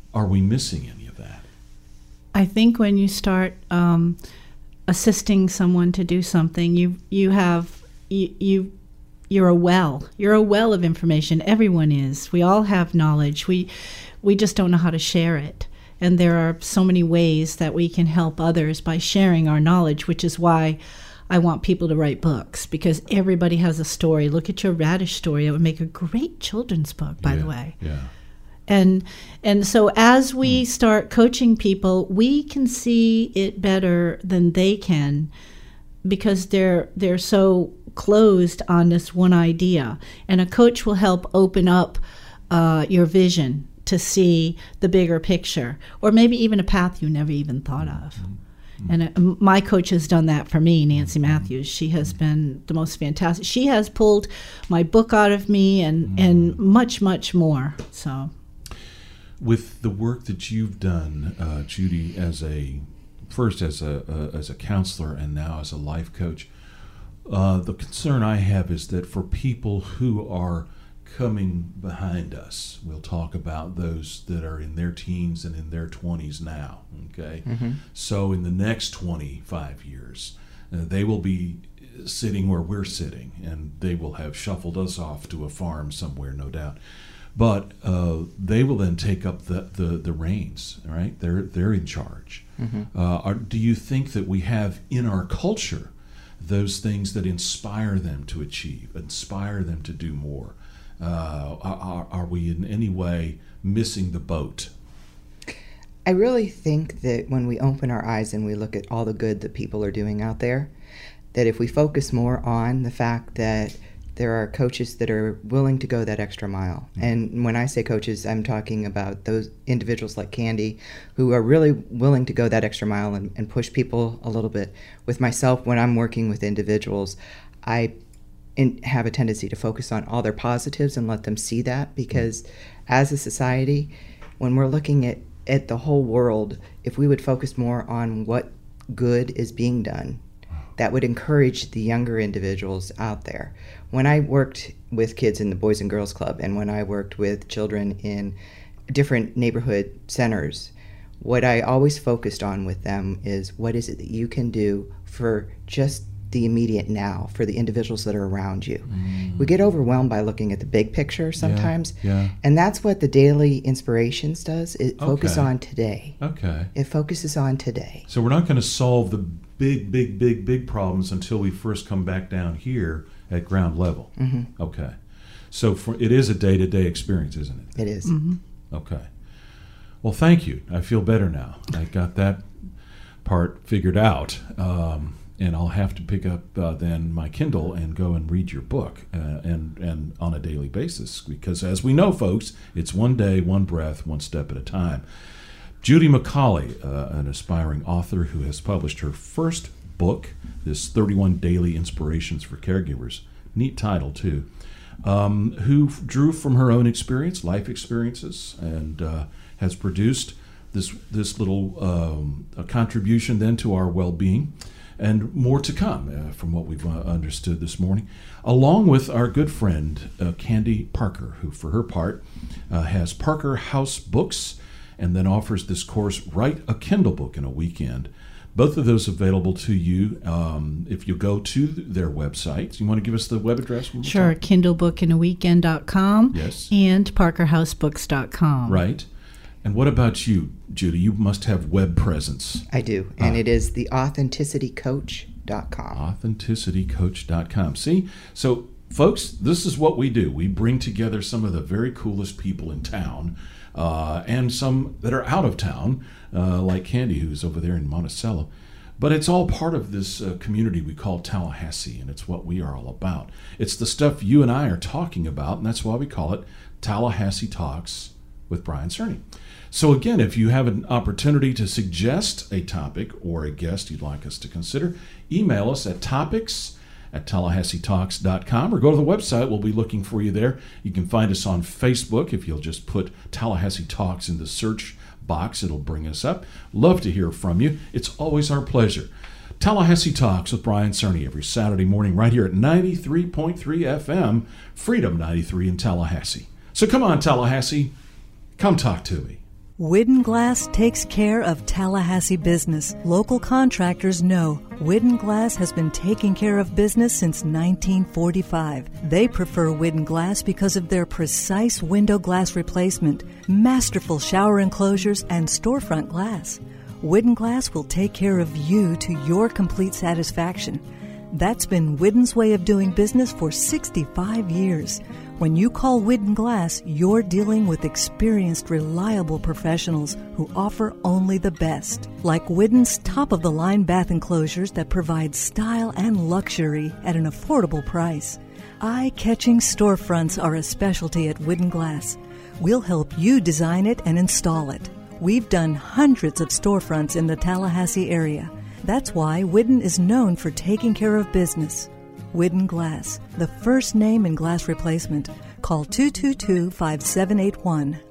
are we missing any of that? I think when you start um, assisting someone to do something, you you have you, you you're a well. You're a well of information. Everyone is. We all have knowledge. We we just don't know how to share it. And there are so many ways that we can help others by sharing our knowledge, which is why I want people to write books, because everybody has a story. Look at your radish story. It would make a great children's book, by yeah, the way. Yeah. And and so as we start coaching people, we can see it better than they can, because they're they're so closed on this one idea. And a coach will help open up uh, your vision to see the bigger picture, or maybe even a path you never even thought of. Mm-hmm. And uh, my coach has done that for me, Nancy Matthews. She has been the most fantastic. She has pulled my book out of me, and, mm-hmm. and much, much more. So, with the work that you've done, uh, Judy, as a first as a uh, as a counselor and now as a life coach, uh, the concern I have is that for people who are coming behind us, we'll talk about those that are in their teens and in their twenties now, okay? Mm-hmm. So in the next twenty-five years, uh, they will be sitting where we're sitting, and they will have shuffled us off to a farm somewhere, no doubt. But uh, they will then take up the, the, the reins, right? They're, they're in charge. Mm-hmm. Uh, are, do you think that we have in our culture those things that inspire them to achieve, inspire them to do more? Uh, are, are we in any way missing the boat? I really think that when we open our eyes and we look at all the good that people are doing out there, that if we focus more on the fact that there are coaches that are willing to go that extra mile. Mm-hmm. And when I say coaches, I'm talking about those individuals like Candy who are really willing to go that extra mile and, and push people a little bit. With myself, when I'm working with individuals, I in, have a tendency to focus on all their positives and let them see that, because as a society, when we're looking at, at the whole world, if we would focus more on what good is being done, that would encourage the younger individuals out there. When I worked with kids in the Boys and Girls Club, and when I worked with children in different neighborhood centers, what I always focused on with them is, what is it that you can do for just the immediate now, for the individuals that are around you? Mm. We get overwhelmed by looking at the big picture sometimes, yeah, yeah. and that's what the Daily Inspirations does. It okay. focuses on today. Okay. It focuses on today. So we're not going to solve the big, big, big, big problems until we first come back down here at ground level. Mm-hmm. Okay. So for, it is a day-to-day experience, isn't it? It is. Mm-hmm. Okay. Well, thank you. I feel better now. I got that part figured out. Um, and I'll have to pick up uh, then my Kindle and go and read your book uh, and, and on a daily basis. Because as we know, folks, it's one day, one breath, one step at a time. Judy McCauley, uh, an aspiring author who has published her first book, this thirty-one Daily Inspirations for Caregivers, neat title too, um, who f- drew from her own experience, life experiences, and uh, has produced this this little um, a contribution then to our well-being, and more to come uh, from what we've uh, understood this morning, along with our good friend uh, Candy Parker, who for her part uh, has Parker House Books, and then offers this course, Write a Kindle Book in a Weekend. Both of those available to you um, if you go to their websites. You want to give us the web address? Sure, kindle book in a weekend dot com yes. and parker house books dot com. Right. And what about you, Judy? You must have web presence. I do, and uh, it is the authenticity coach dot com. authenticity coach dot com. See? So, folks, this is what we do. We bring together some of the very coolest people in town, Uh, and some that are out of town, uh, like Candy, who's over there in Monticello. But it's all part of this uh, community we call Tallahassee, and it's what we are all about. It's the stuff you and I are talking about, and that's why we call it Tallahassee Talks with Brian Cerny. So again, if you have an opportunity to suggest a topic or a guest you'd like us to consider, email us at topics at tallahassee talks dot com, or go to the website. We'll be looking for you there. You can find us on Facebook. If you'll just put Tallahassee Talks in the search box, it'll bring us up. Love to hear from you. It's always our pleasure. Tallahassee Talks with Brian Cerny every Saturday morning right here at ninety-three point three F M, Freedom ninety-three in Tallahassee. So come on, Tallahassee, come talk to me. Widden Glass takes care of Tallahassee business. Local contractors know Widden Glass has been taking care of business since nineteen forty-five. They prefer Widden Glass because of their precise window glass replacement, masterful shower enclosures, and storefront glass. Widden Glass will take care of you to your complete satisfaction. That's been Widden's way of doing business for sixty-five years. When you call Widden Glass, you're dealing with experienced, reliable professionals who offer only the best. Like Widden's top-of-the-line bath enclosures that provide style and luxury at an affordable price. Eye-catching storefronts are a specialty at Widden Glass. We'll help you design it and install it. We've done hundreds of storefronts in the Tallahassee area. That's why Widden is known for taking care of business. Widden Glass, the first name in glass replacement. Call two two two, five seven eight one.